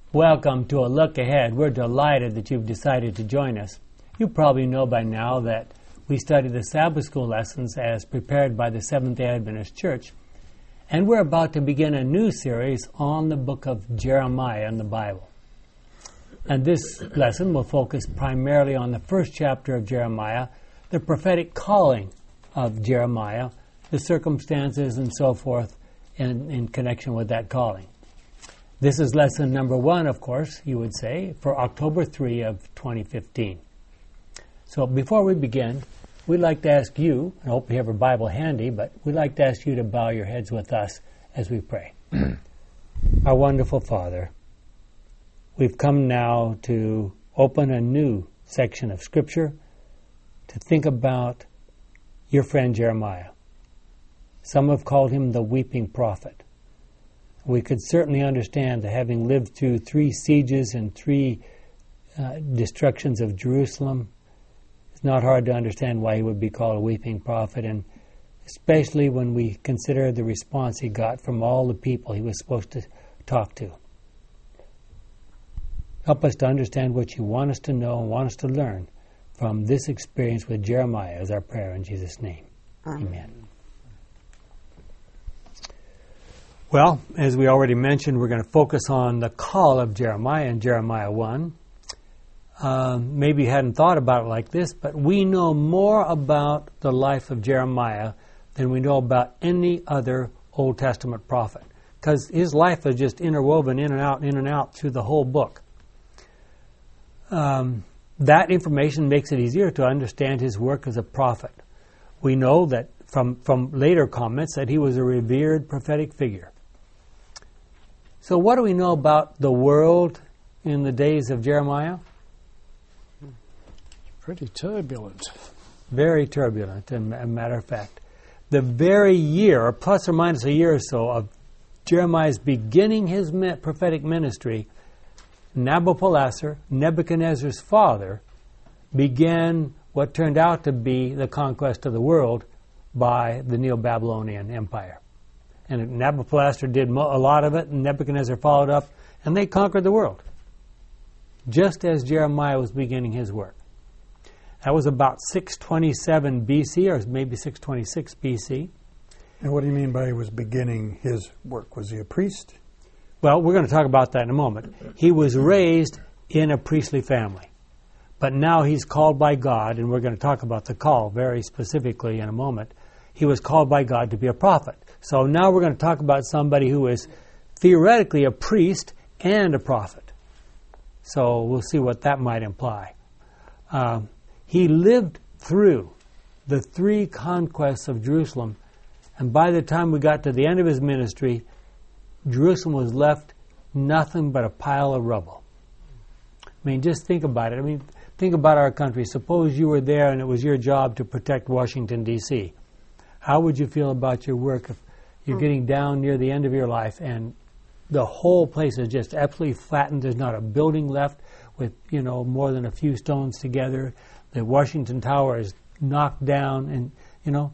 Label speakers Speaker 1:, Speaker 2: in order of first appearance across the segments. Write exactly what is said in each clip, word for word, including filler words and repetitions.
Speaker 1: Welcome to A Look Ahead. We're delighted that you've decided to join us. You probably know by now that we study the Sabbath School lessons as prepared by the Seventh-day Adventist Church, and we're about to begin a new series on the book of Jeremiah in the Bible. And this lesson will focus primarily on the first chapter of Jeremiah, the prophetic calling of Jeremiah, the circumstances and so forth in, in connection with that calling. This is lesson number one, of course, you would say, for October third of twenty fifteen. So before we begin, we'd like to ask you, I hope you have a Bible handy, but we'd like to ask you to bow your heads with us as we pray. Our wonderful Father, we've come now to open a new section of Scripture to think about your friend Jeremiah. Some have called him the weeping prophet. We could certainly understand that having lived through three sieges and three uh, destructions of Jerusalem, it's not hard to understand why he would be called a weeping prophet, and especially when we consider the response he got from all the people he was supposed to talk to. Help us to understand what you want us to know and want us to learn from this experience with Jeremiah is our prayer in Jesus' name. Amen. Amen. Well, as we already mentioned, we're going to focus on the call of Jeremiah in Jeremiah one. Um, maybe you hadn't thought about it like this, but we know more about the life of Jeremiah than we know about any other Old Testament prophet, because his life is just interwoven in and out, in and out through the whole book. Um, that information makes it easier to understand his work as a prophet. We know that from, from later comments that he was a revered prophetic figure. So what do we know about the world in the days of Jeremiah?
Speaker 2: Pretty turbulent.
Speaker 1: Very turbulent, as a matter of fact. The very year, or plus or minus a year or so, of Jeremiah's beginning his prophetic ministry, Nabopolassar, Nebuchadnezzar's father, began what turned out to be the conquest of the world by the Neo-Babylonian Empire. And Nabopolassar did a lot of it, and Nebuchadnezzar followed up, and they conquered the world, just as Jeremiah was beginning his work. That was about six twenty-seven B C, or maybe six twenty-six B C.
Speaker 3: And what do you mean by he was beginning his work? Was he a priest?
Speaker 1: Well, we're going to talk about that in a moment. He was raised in a priestly family, but now he's called by God, and we're going to talk about the call very specifically in a moment. He was called by God to be a prophet. So now we're going to talk about somebody who is theoretically a priest and a prophet. So we'll see what that might imply. Um, he lived through the three conquests of Jerusalem, and by the time we got to the end of his ministry, Jerusalem was left nothing but a pile of rubble. I mean, just think about it. I mean, think about our country. Suppose you were there and it was your job to protect Washington, D C How would you feel about your work if you're getting down near the end of your life and the whole place is just absolutely flattened? There's not a building left with, you know, more than a few stones together. The Washington Tower is knocked down, and, you know,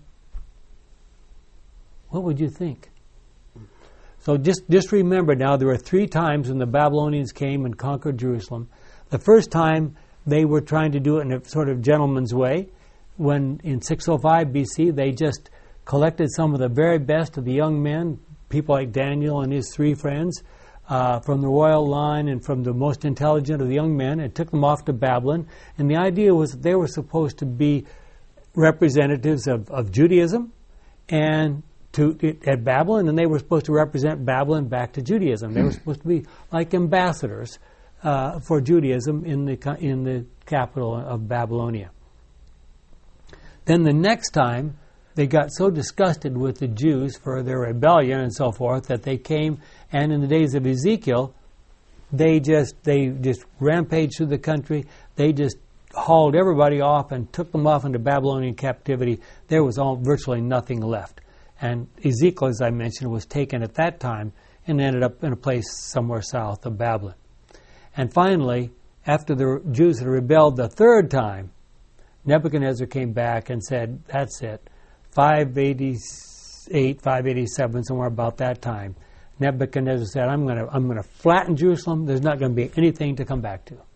Speaker 1: what would you think? So just, just remember now, there were three times when the Babylonians came and conquered Jerusalem. The first time, they were trying to do it in a sort of gentleman's way, when in six oh five B C, they just collected some of the very best of the young men, people like Daniel and his three friends, uh, from the royal line and from the most intelligent of the young men, and took them off to Babylon. And the idea was that they were supposed to be representatives of, of Judaism and to at Babylon, and they were supposed to represent Babylon back to Judaism. They were supposed to be like ambassadors uh, for Judaism in the in the capital of Babylonia. Then the next time, they got so disgusted with the Jews for their rebellion and so forth that they came, and in the days of Ezekiel, they just they just rampaged through the country. They just hauled everybody off and took them off into Babylonian captivity. There was all, virtually nothing left. And Ezekiel, as I mentioned, was taken at that time and ended up in a place somewhere south of Babylon. And finally, after the Jews had rebelled the third time, Nebuchadnezzar came back and said, that's it. five eighty-eight, five eighty-seven, somewhere about that time, Nebuchadnezzar said, I'm going to I'm going to flatten Jerusalem. There's not going to be anything to come back to.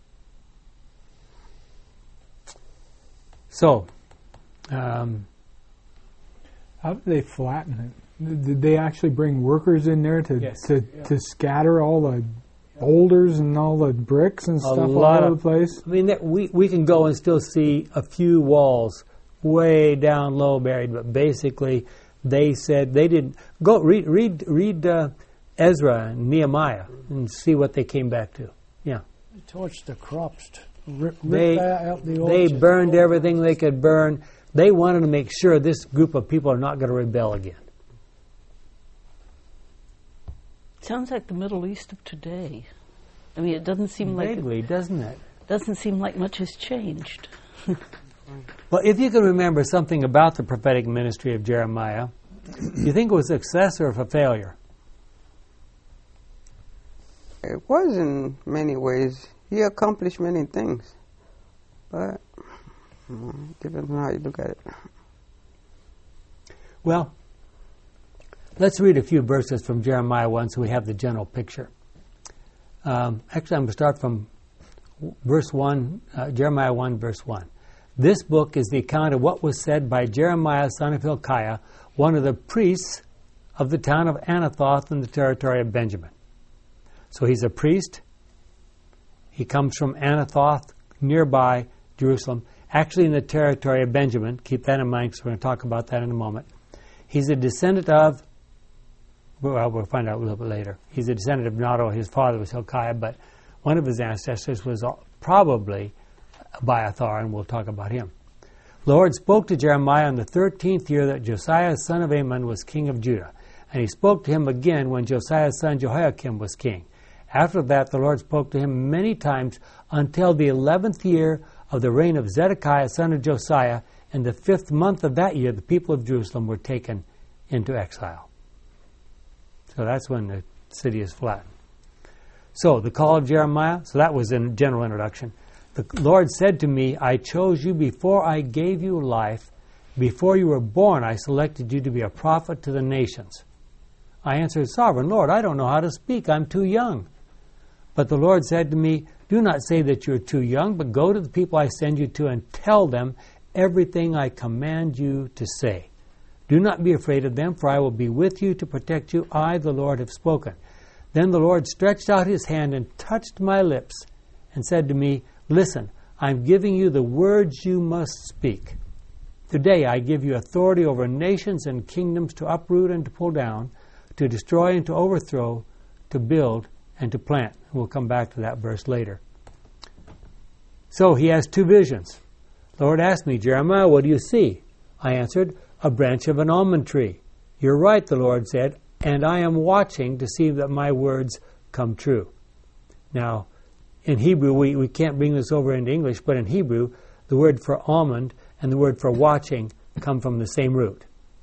Speaker 1: So, um,
Speaker 2: how did they flatten it? Did they actually bring workers in there to
Speaker 1: Yes.
Speaker 2: to,
Speaker 1: Yeah.
Speaker 2: to scatter all the boulders and all the bricks and stuff all
Speaker 1: lot
Speaker 2: over
Speaker 1: of-
Speaker 2: the place?
Speaker 1: I mean, that we, we can go and still see a few walls way down low buried, but basically they said they didn't. Go read read read uh, Ezra and Nehemiah and see what they came back to. Yeah.
Speaker 4: They torched the crops, to rip, rip
Speaker 1: They,
Speaker 4: that out the
Speaker 1: they
Speaker 4: orchards.
Speaker 1: burned everything they could burn. They wanted to make sure this group of people are not going to rebel again.
Speaker 5: Sounds like the Middle East of today. I mean, it doesn't seem like
Speaker 1: Vaguely, doesn't it?
Speaker 5: doesn't seem like much has changed.
Speaker 1: Well, if you can remember something about the prophetic ministry of Jeremiah, do you think it was a success or a failure?
Speaker 6: It was in many ways. He accomplished many things. But, mm, depends on how you look at it.
Speaker 1: Well, let's read a few verses from Jeremiah one so we have the general picture. Um, actually, I'm going to start from verse one, uh, Jeremiah one, verse one. This book is the account of what was said by Jeremiah, son of Hilkiah, one of the priests of the town of Anathoth in the territory of Benjamin. So he's a priest. He comes from Anathoth, nearby Jerusalem, actually in the territory of Benjamin. Keep that in mind because we're going to talk about that in a moment. He's a descendant of, well, we'll find out a little bit later. He's a descendant of not only his father was Hilkiah, but one of his ancestors was probably Abiathar, and we'll talk about him. The Lord spoke to Jeremiah in the thirteenth year that Josiah, son of Amon, was king of Judah. And he spoke to him again when Josiah's son Jehoiakim was king. After that, the Lord spoke to him many times until the eleventh year of the reign of Zedekiah, son of Josiah. In the fifth month of that year, the people of Jerusalem were taken into exile. So that's when the city is flattened. So, the call of Jeremiah, so that was a general introduction. The Lord said to me, I chose you before I gave you life. Before you were born, I selected you to be a prophet to the nations. I answered, Sovereign Lord, I don't know how to speak. I'm too young. But the Lord said to me, do not say that you're too young, but go to the people I send you to and tell them everything I command you to say. Do not be afraid of them, for I will be with you to protect you. I, the Lord, have spoken. Then the Lord stretched out his hand and touched my lips and said to me, listen, I'm giving you the words you must speak. Today I give you authority over nations and kingdoms to uproot and to pull down, to destroy and to overthrow, to build and to plant. We'll come back to that verse later. So he has two visions. The Lord asked me, Jeremiah, what do you see? I answered, a branch of an almond tree. You're right, the Lord said, and I am watching to see that my words come true. Now, in Hebrew, we, we can't bring this over into English, but in Hebrew, the word for almond and the word for watching come from the same root.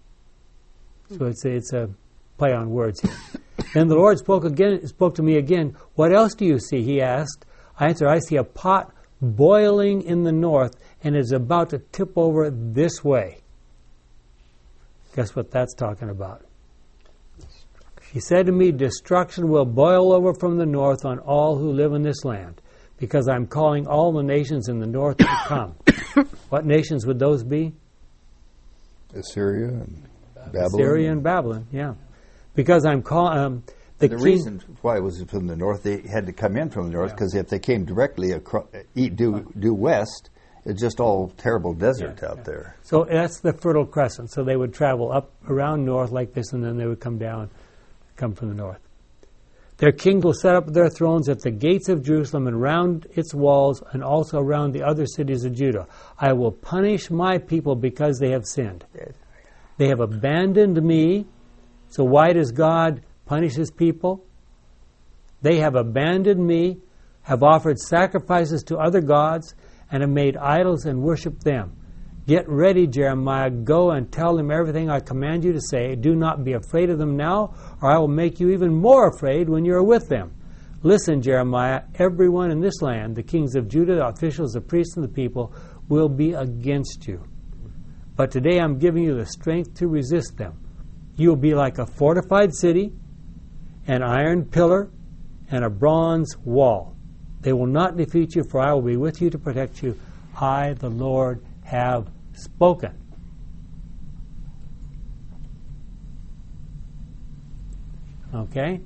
Speaker 1: So it's a, it's a play on words here. Then the Lord spoke again, spoke to me again. What else do you see? He asked. I answered, I see a pot boiling in the north and is about to tip over this way. Guess what that's talking about? He said to me, destruction will boil over from the north on all who live in this land, because I'm calling all the nations in the north to come. What nations would those be?
Speaker 7: Assyria and Babylon.
Speaker 1: Assyria and Babylon, yeah. Because I'm calling... Um, the
Speaker 7: the
Speaker 1: king,
Speaker 7: reason why it was from the north, they had to come in from the north, because if they came directly across, eat, due, due west, it's just all terrible desert
Speaker 1: Yeah,
Speaker 7: out
Speaker 1: yeah.
Speaker 7: there.
Speaker 1: So that's the Fertile Crescent. So they would travel up around north like this, and then they would come down, come from the north. Their kings will set up their thrones at the gates of Jerusalem and round its walls, and also around the other cities of Judah. I will punish my people because they have sinned. They have abandoned me. So why does God punish his people? They have abandoned me, have offered sacrifices to other gods, and have made idols and worshipped them. Get ready, Jeremiah. Go and tell them everything I command you to say. Do not be afraid of them now, or I will make you even more afraid when you are with them. Listen, Jeremiah, everyone in this land, the kings of Judah, the officials, the priests, and the people, will be against you. But today I'm giving you the strength to resist them. You will be like a fortified city, an iron pillar, and a bronze wall. They will not defeat you, for I will be with you to protect you. I, the Lord, have spoken. Okay?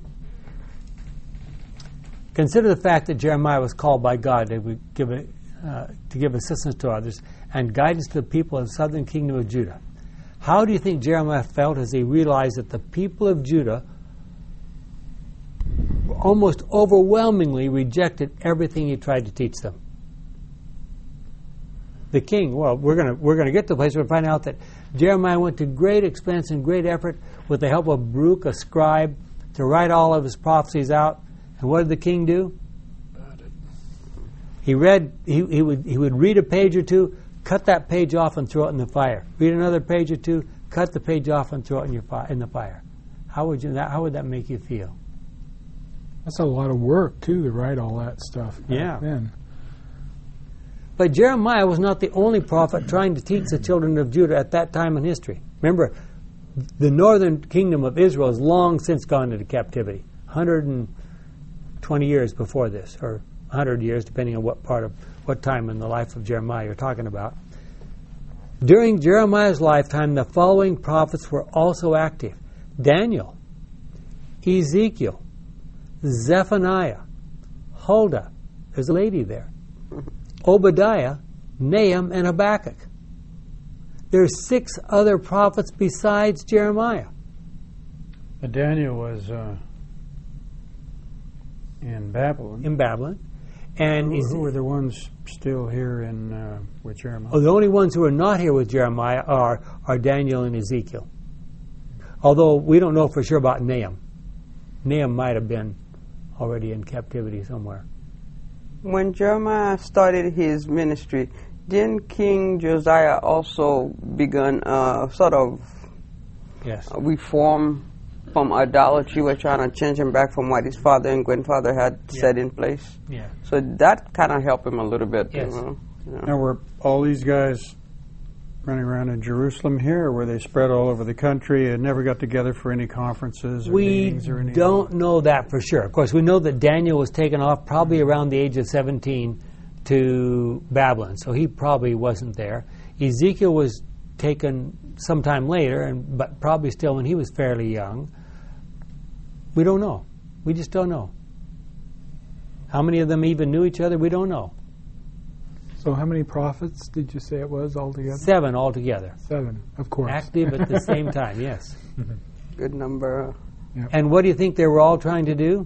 Speaker 1: Consider the fact that Jeremiah was called by God to give, a, uh, to give assistance to others and guidance to the people of the southern kingdom of Judah. How do you think Jeremiah felt as he realized that the people of Judah almost overwhelmingly rejected everything he tried to teach them? The king, well, we're going to we're going to get to the place where we find out that Jeremiah went to great expense and great effort with the help of Baruch, a scribe, to write all of his prophecies out. And what did the king do? He read. He, he would he would read a page or two, cut that page off and throw it in the fire. Read another page or two, cut the page off and throw it in your fi- in the fire. How would you that? How would that make you feel?
Speaker 2: That's a lot of work too to write all that stuff. back
Speaker 1: Yeah.
Speaker 2: Then.
Speaker 1: But Jeremiah was not the only prophet trying to teach the children of Judah at that time in history. Remember, the northern kingdom of Israel has long since gone into captivity. one hundred twenty years before this, or one hundred years, depending on what part of what time in the life of Jeremiah you're talking about. During Jeremiah's lifetime, the following prophets were also active: Daniel, Ezekiel, Zephaniah, Huldah, there's a lady there, Obadiah, Nahum, and Habakkuk. There are six other prophets besides Jeremiah.
Speaker 3: But Daniel was uh, in Babylon.
Speaker 1: In Babylon. And
Speaker 3: who,
Speaker 1: Ez-
Speaker 3: who were the ones still here in uh, with Jeremiah?
Speaker 1: oh, the only ones who are not here with Jeremiah are, are Daniel and Ezekiel. Although we don't know for sure about Nahum. Nahum might have been already in captivity somewhere.
Speaker 6: When Jeremiah started his ministry, didn't King Josiah also begun uh, sort of
Speaker 1: Yes.
Speaker 6: reform from idolatry? We're trying to change him back from what his father and grandfather had
Speaker 1: Yeah.
Speaker 6: set in place.
Speaker 1: Yeah.
Speaker 6: So that kind of helped him a little bit.
Speaker 1: Yes.
Speaker 6: You know? Yeah.
Speaker 3: Now, were all these guys running around in Jerusalem here, or were they spread all over the country and never got together for any conferences or
Speaker 1: We
Speaker 3: meetings or anything?
Speaker 1: don't know that for sure. Of course, we know that Daniel was taken off probably around the age of seventeen to Babylon, so he probably wasn't there. Ezekiel was taken sometime later, and but probably still when he was fairly young. We don't know. We just don't know. How many of them even knew each other? We don't know.
Speaker 2: So how many prophets did you say it was altogether?
Speaker 1: Seven altogether.
Speaker 2: Seven, of course.
Speaker 1: Active at the same time, yes.
Speaker 6: Good number.
Speaker 1: And what do you think they were all trying to do?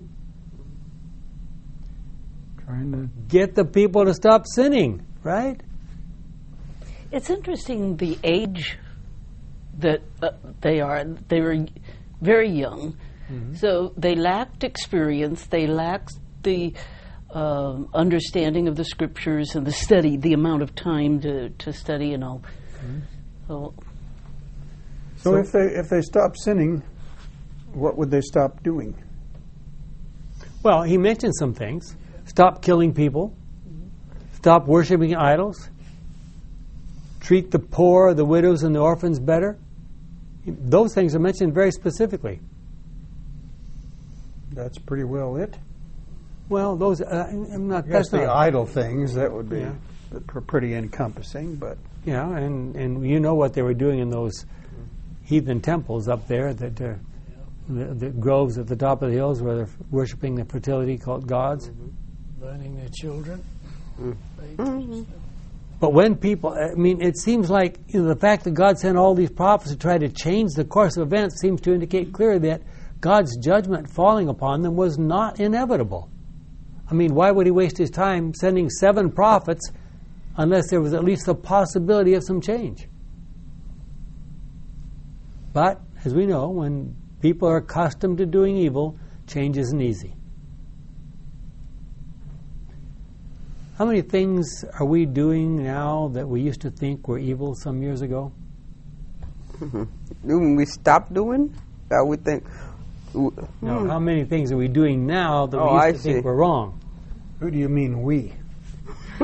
Speaker 2: Trying to
Speaker 1: Get the people to stop sinning, right?
Speaker 5: It's interesting the age that uh, they are. They were very young, so they lacked experience. They lacked the um understanding of the scriptures and the study, the amount of time to, to study and all. So
Speaker 3: So,
Speaker 1: So-
Speaker 3: if they if they stopped sinning, what would they stop doing?
Speaker 1: Well, he mentioned some things. Stop killing people. Stop worshiping idols. Treat the poor, the widows, and the orphans better. Those things are mentioned very specifically.
Speaker 3: That's pretty well it.
Speaker 1: Well, those uh, I'm not.
Speaker 3: I guess
Speaker 1: That's
Speaker 3: the
Speaker 1: not.
Speaker 3: idle things, that would be
Speaker 1: Yeah.
Speaker 3: pr- pretty encompassing, but
Speaker 1: Yeah, and and you know what they were doing in those heathen temples up there, that uh, the, the groves at the top of the hills where they're worshiping the fertility cult gods.
Speaker 4: Burning their children.
Speaker 1: But when people, I mean, it seems like you know, the fact that God sent all these prophets to try to change the course of events seems to indicate clearly that God's judgment falling upon them was not inevitable. I mean, why would he waste his time sending seven prophets unless there was at least the possibility of some change? But, as we know, when people are accustomed to doing evil, change isn't easy. How many things are we doing now that we used to think were evil some years ago?
Speaker 6: When we stop doing that, we think.
Speaker 1: No,
Speaker 6: hmm.
Speaker 1: how many things are we doing now that
Speaker 6: Oh,
Speaker 1: we
Speaker 6: I
Speaker 1: used to think
Speaker 6: see.
Speaker 1: were wrong?
Speaker 3: who do you mean we?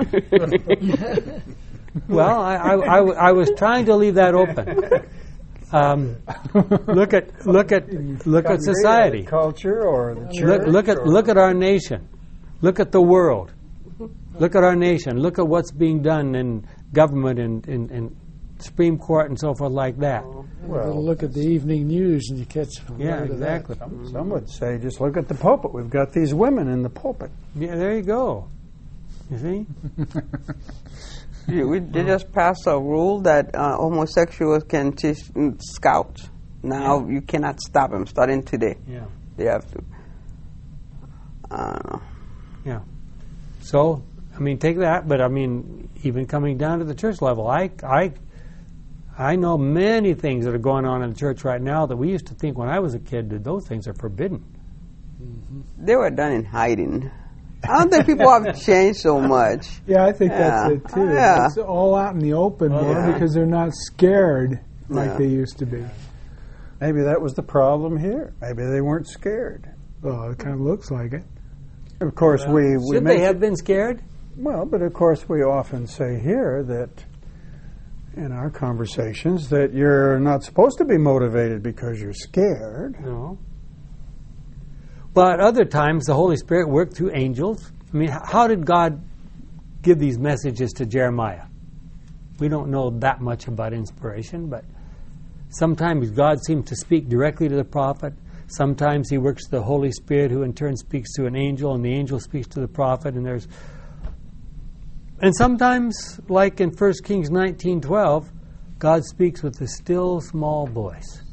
Speaker 1: Well, I, I, I, I was trying to leave that open. Um, look at look at look at society.
Speaker 3: Culture or the church.
Speaker 1: Look look at
Speaker 3: or-
Speaker 1: look at our nation. Look at the world. Look at our nation. Look at what's being done in government and in, in Supreme Court and so forth like that.
Speaker 4: Well, look at the evening news and you catch a
Speaker 1: Yeah,
Speaker 4: load of that.
Speaker 1: exactly.
Speaker 3: Some, some would say, just look at the pulpit. We've got these women in the pulpit.
Speaker 1: Yeah, there you go. You see?
Speaker 6: Yeah, we they just passed a rule that uh, homosexuals can teach mm, scouts. Now you cannot stop them starting today.
Speaker 1: Yeah.
Speaker 6: They have to. I don't know.
Speaker 1: Yeah. So, I mean, take that, but I mean, even coming down to the church level, I, I, I know many things that are going on in the church right now that we used to think when I was a kid that those things are forbidden.
Speaker 6: They were done in hiding. I don't think people have changed so much.
Speaker 2: Yeah, I think
Speaker 6: Yeah.
Speaker 2: that's it too.
Speaker 6: Yeah.
Speaker 2: It's all out in the open
Speaker 1: Oh,
Speaker 2: more
Speaker 6: yeah.
Speaker 2: because they're not scared like
Speaker 6: Yeah.
Speaker 2: they used to be.
Speaker 3: Maybe that was the problem here. Maybe they weren't scared.
Speaker 2: Well, it kind of looks like it.
Speaker 3: Of course, we, we
Speaker 1: Should
Speaker 3: make
Speaker 1: they have been scared?
Speaker 3: well, but of course we often say here that in our conversations that you're not supposed to be motivated because you're scared.
Speaker 1: No. But other times the Holy Spirit worked through angels. I mean, h- how did God give these messages to Jeremiah? We don't know that much about inspiration, but sometimes God seems to speak directly to the prophet. Sometimes he works the Holy Spirit, who in turn speaks to an angel, and the angel speaks to the prophet. And there's, and sometimes, like in First Kings nineteen twelve, God speaks with a still small voice.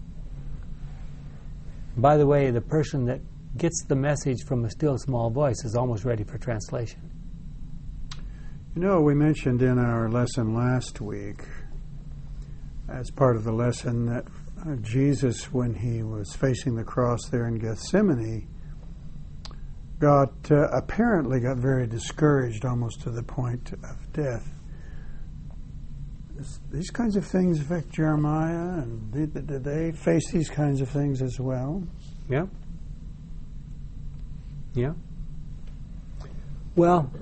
Speaker 1: By the way, the person that gets the message from a still small voice is almost ready for translation.
Speaker 3: You know, we mentioned in our lesson last week, as part of the lesson, that uh, Jesus, when he was facing the cross there in Gethsemane, got uh, apparently got very discouraged, almost to the point of death. Is these kinds of things affect Jeremiah, and did, did they face these kinds of things as well?
Speaker 1: Yeah? Yeah? Well,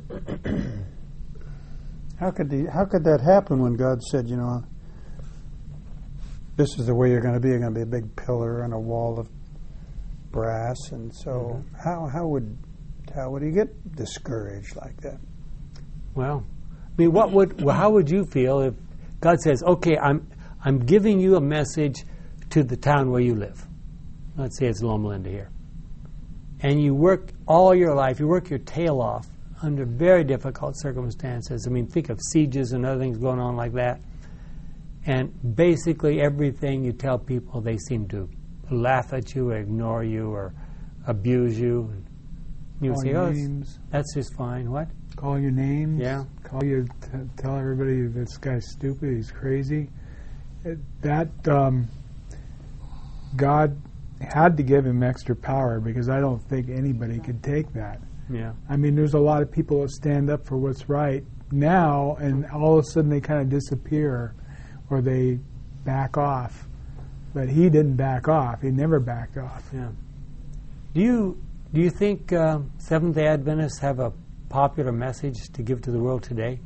Speaker 3: How could the, how could that happen when God said, you know, this is the way you're going to be. You're going to be a big pillar and a wall of brass, and so
Speaker 1: Mm-hmm.
Speaker 3: how how would how would he get discouraged like that?
Speaker 1: well, I mean, what would, well, how would you feel if God says, okay, I'm, I'm giving you a message to the town where you live. Let's say it's Loma Linda here. And you work all your life, you work your tail off under very difficult circumstances. I mean, think of sieges and other things going on like that. And basically everything you tell people, they seem to laugh at you or ignore you or abuse you. And you
Speaker 2: Call
Speaker 1: say,
Speaker 2: your
Speaker 1: oh,
Speaker 2: names.
Speaker 1: that's just fine. What?
Speaker 2: Call your names.
Speaker 1: Yeah.
Speaker 2: Call you. T- tell everybody this guy's stupid. He's crazy. It, that um, God had to give him extra power because I don't think anybody could take that.
Speaker 1: Yeah.
Speaker 2: I mean, there's a lot of people that stand up for what's right now, and all of a sudden they kind of disappear or they back off. But he didn't back off. He never backed off.
Speaker 1: Yeah. Do you do you think uh, Seventh-day Adventists have a popular message to give to the world today?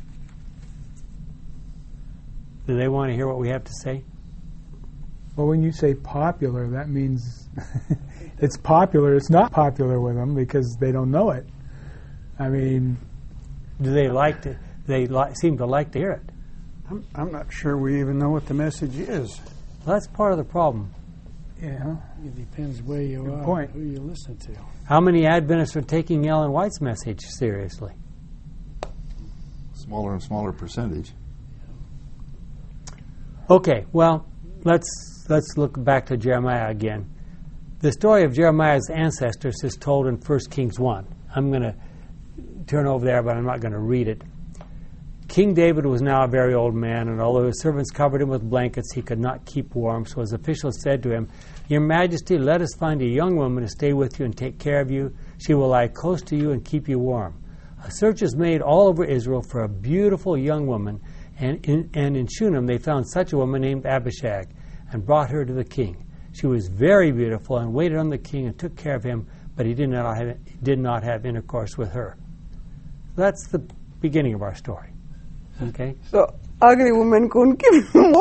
Speaker 1: Do they want to hear what we have to say?
Speaker 2: Well, when you say popular, that means it's popular. It's not popular with them because they don't know it. I mean,
Speaker 1: Do they like to? They li- seem to like to hear it.
Speaker 3: I'm I'm not sure we even know what the message is.
Speaker 1: Well, that's part of the problem.
Speaker 2: yeah.
Speaker 4: It depends where you
Speaker 2: Good
Speaker 4: are,
Speaker 2: point.
Speaker 4: who you listen to.
Speaker 1: How many Adventists are taking Ellen White's message seriously?
Speaker 7: Smaller and smaller percentage.
Speaker 1: Okay, well, let's let's look back to Jeremiah again. The story of Jeremiah's ancestors is told in First Kings one. I'm going to turn over there, but I'm not going to read it. King David was now a very old man, and although his servants covered him with blankets, he could not keep warm. So his officials said to him, "Your Majesty, let us find a young woman to stay with you and take care of you. She will lie close to you and keep you warm." A search is made all over Israel for a beautiful young woman, and in, and in Shunem they found such a woman named Abishag and brought her to the king. She was very beautiful and waited on the king and took care of him, but he did not have, did not have intercourse with her. That's the beginning of our story. Okay?
Speaker 6: So ugly woman couldn't keep him warm.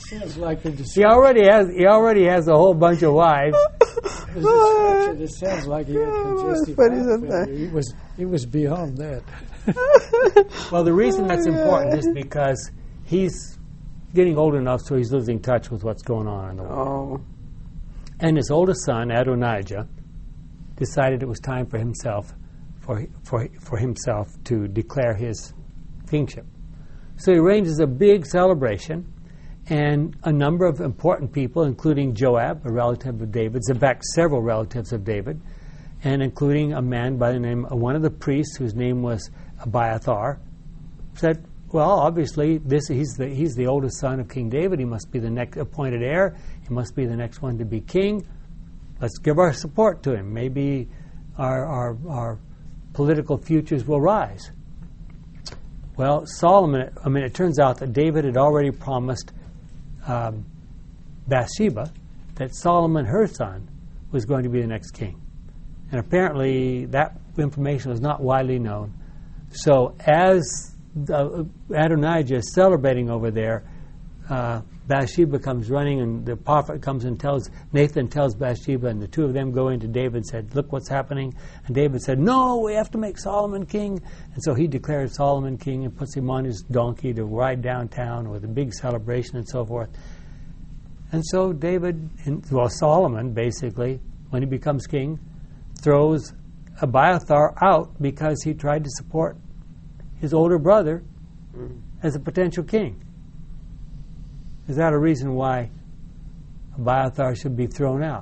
Speaker 4: sounds like the
Speaker 1: He
Speaker 4: description.
Speaker 1: already has. He already has a whole bunch of wives.
Speaker 4: The description, it sounds like he had congestive
Speaker 6: But
Speaker 4: heart
Speaker 6: isn't that-
Speaker 4: failure. It was, it was beyond that.
Speaker 1: Well, the reason that's important is because he's getting old enough, so he's losing touch with what's going on in the world.
Speaker 6: Oh.
Speaker 1: And his oldest son, Adonijah, decided it was time for himself, for for for himself to declare his kingship. So he arranges a big celebration, and a number of important people, including Joab, a relative of David's, in fact, several relatives of David, and including a man by the name of one of the priests whose name was Abiathar, said, well, obviously, this he's the he's the oldest son of King David. He must be the next appointed heir. He must be the next one to be king. Let's give our support to him. Maybe our our, our political futures will rise. Well, Solomon, I mean, it turns out that David had already promised um, Bathsheba that Solomon, her son, was going to be the next king. And apparently that information was not widely known. So as uh, Adonijah is celebrating over there, uh, Bathsheba comes running, and the prophet comes and tells, Nathan tells Bathsheba, and the two of them go into David and said, look what's happening. And David said, no, we have to make Solomon king. And so he declares Solomon king and puts him on his donkey to ride downtown with a big celebration and so forth. And so David, well, Solomon, basically, when he becomes king, throws Abiathar out because he tried to support his older brother as a potential king. Is that a reason why Abiathar should be thrown out?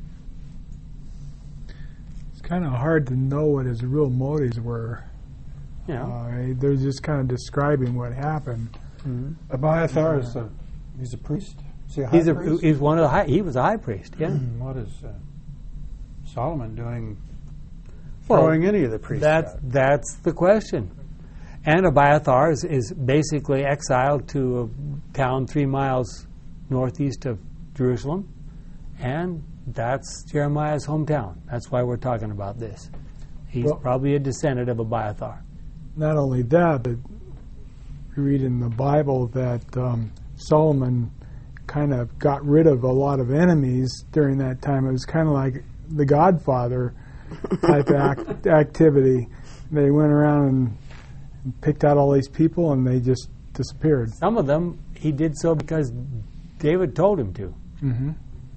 Speaker 2: It's kind of hard to know what his real motives were.
Speaker 1: You know,
Speaker 2: Uh, they're just kind of describing what happened.
Speaker 1: mm-hmm.
Speaker 3: Abiathar is a, he's a priest. Is he a high
Speaker 1: he's a
Speaker 3: priest?
Speaker 1: he's one of the high, he was a high priest. Yeah.
Speaker 3: What is uh, Solomon doing?
Speaker 1: Well,
Speaker 3: Throwing any of the priests
Speaker 1: That's
Speaker 3: out?
Speaker 1: that's the question. And Abiathar is, is basically exiled to a town three miles northeast of Jerusalem, and that's Jeremiah's hometown. That's why we're talking about this. He's
Speaker 2: Well-
Speaker 1: probably a descendant of Abiathar.
Speaker 2: Not only that, but we read in the Bible that um, Solomon kind of got rid of a lot of enemies during that time. It was kind of like the Godfather type act, activity. They went around and, and picked out all these people, and they just disappeared.
Speaker 1: Some of them he did so because David told him to.
Speaker 2: Mm-hmm.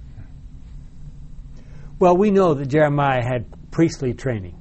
Speaker 1: Well, we know that Jeremiah had priestly training.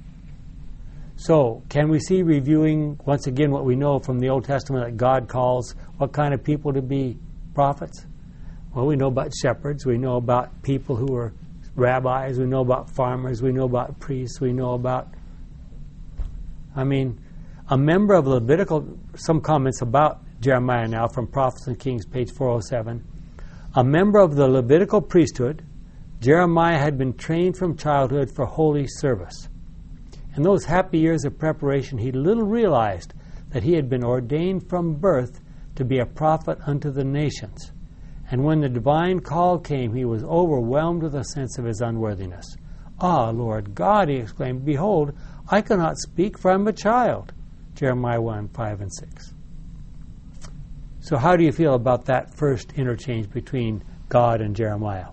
Speaker 1: So, can we see, reviewing once again what we know from the Old Testament, that God calls what kind of people to be prophets? Well, we know about shepherds. We know about people who are rabbis. We know about farmers. We know about priests. We know about, I mean, a member of Levitical, some comments about Jeremiah now from Prophets and Kings, page four oh seven. A member of the Levitical priesthood, Jeremiah had been trained from childhood for holy service. In those happy years of preparation, he little realized that he had been ordained from birth to be a prophet unto the nations. And when the divine call came, he was overwhelmed with a sense of his unworthiness. Ah, Lord God, he exclaimed, behold, I cannot speak, for I am a child. Jeremiah one, five and six. So how do you feel about that first interchange between God and Jeremiah?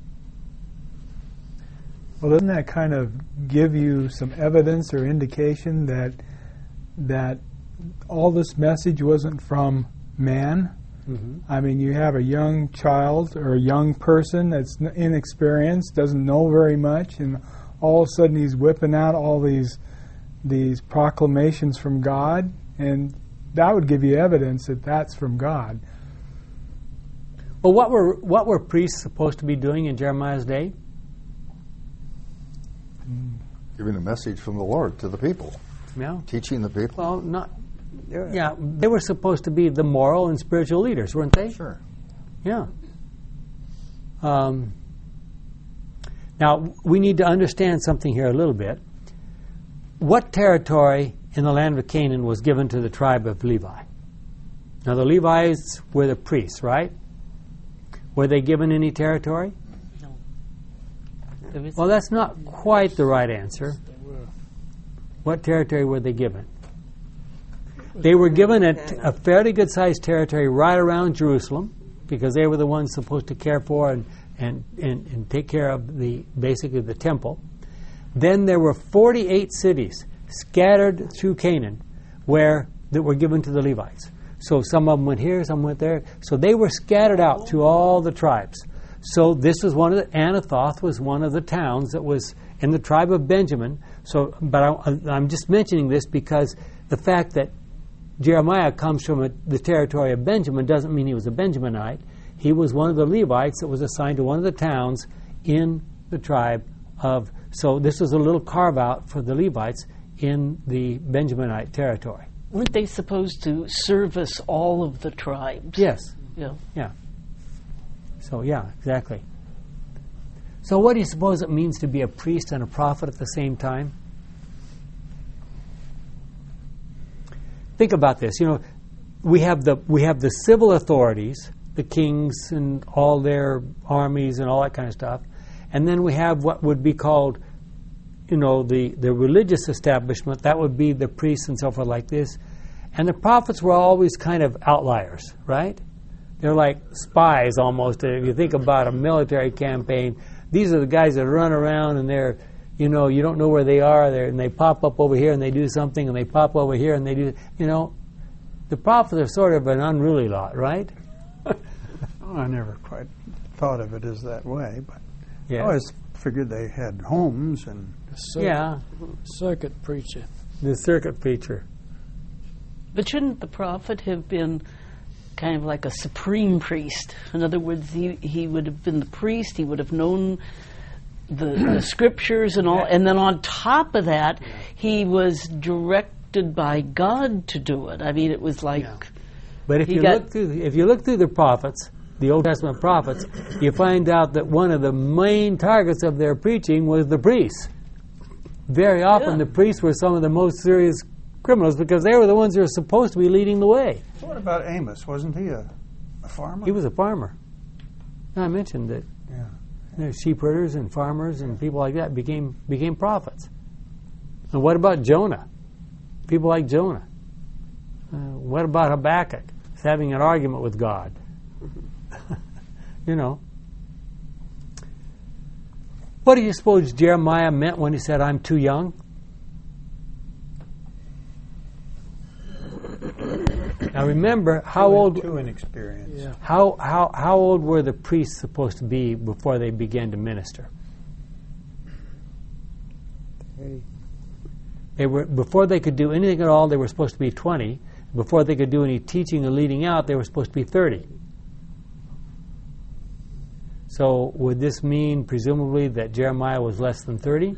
Speaker 2: Well, doesn't that kind of give you some evidence or indication that that all this message wasn't from man?
Speaker 1: Mm-hmm.
Speaker 2: I mean, you have a young child or a young person that's n- inexperienced, doesn't know very much, and all of a sudden he's whipping out all these these proclamations from God, and that would give you evidence that that's from God.
Speaker 1: Well, what were what were priests supposed to be doing in Jeremiah's day?
Speaker 7: Giving a message from the Lord to the people,
Speaker 1: Yeah.
Speaker 7: teaching the people.
Speaker 1: Well, not.
Speaker 6: Yeah.
Speaker 1: Yeah, they were supposed to be the moral and spiritual leaders, weren't they?
Speaker 7: Sure.
Speaker 1: Yeah. Um, now, we need to understand something here a little bit. What territory in the land of Canaan was given to the tribe of Levi? Now, the Levites were the priests, right? Were they given any territory?
Speaker 5: There is-
Speaker 1: Well, that's not quite the right answer. What territory were they given? They were given a, a fairly good-sized territory right around Jerusalem, because they were the ones supposed to care for and, and, and, and take care of the basically the temple. Then there were forty-eight cities scattered through Canaan where that were given to the Levites. So some of them went here, some went there. So they were scattered out through all the tribes. So this was one of the, Anathoth was one of the towns that was in the tribe of Benjamin. So, but I, I'm just mentioning this because the fact that Jeremiah comes from a, the territory of Benjamin doesn't mean he was a Benjaminite. He was one of the Levites that was assigned to one of the towns in the tribe of. So this was a little carve out for the Levites in the Benjaminite territory.
Speaker 5: Weren't they supposed to service all of the tribes?
Speaker 1: Yes.
Speaker 5: Yeah.
Speaker 1: Yeah. So, yeah, exactly. So what do you suppose it means to be a priest and a prophet at the same time? Think about this. You know, we have the we have the civil authorities, the kings and all their armies and all that kind of stuff. And then we have what would be called, you know, the, the religious establishment. That would be the priests and so forth like this. And the prophets were always kind of outliers, right? They're like spies almost. If you think about a military campaign, these are the guys that run around and they're, you know, you don't know where they are, they're, and they pop up over here and they do something, and they pop over here and they do, you know. The prophets are sort of an unruly lot, right?
Speaker 3: Oh, I never quite thought of it as that way, but
Speaker 1: Yes.
Speaker 3: I always figured they had homes and...
Speaker 4: Circuit,
Speaker 1: Yeah,
Speaker 4: circuit preacher.
Speaker 1: the circuit preacher.
Speaker 5: But shouldn't the prophet have been kind of like a supreme priest? In other words, he, he would have been the priest, he would have known the, the scriptures and all, and then on top of that, he was directed by God to do it. I mean, it was like...
Speaker 1: Yeah. But if
Speaker 5: He
Speaker 1: you
Speaker 5: got-
Speaker 1: look through, if you look through the prophets, the Old Testament prophets, you find out that one of the main targets of their preaching was the priests. Very often,
Speaker 5: Yeah.
Speaker 1: the priests were some of the most serious criminals because they were the ones who were supposed to be leading the way.
Speaker 3: So what about Amos? Wasn't he a, a farmer?
Speaker 1: He was a farmer. I mentioned that
Speaker 3: Yeah.
Speaker 1: you know, sheep herders and farmers and people like that became became prophets. And what about Jonah? People like Jonah. Uh, what about Habakkuk? He's having an argument with God. You know. What do you suppose Jeremiah meant when he said, "I'm too young"? Now remember, how
Speaker 3: Too-
Speaker 1: old
Speaker 3: Too inexperienced.
Speaker 4: Yeah.
Speaker 1: how how how old were the priests supposed to be before they began to minister?
Speaker 4: Hey,
Speaker 1: They were before they could do anything at all. They were supposed to be twenty. Before they could do any teaching and leading out, they were supposed to be thirty. So would this mean, presumably, that Jeremiah was less than thirty?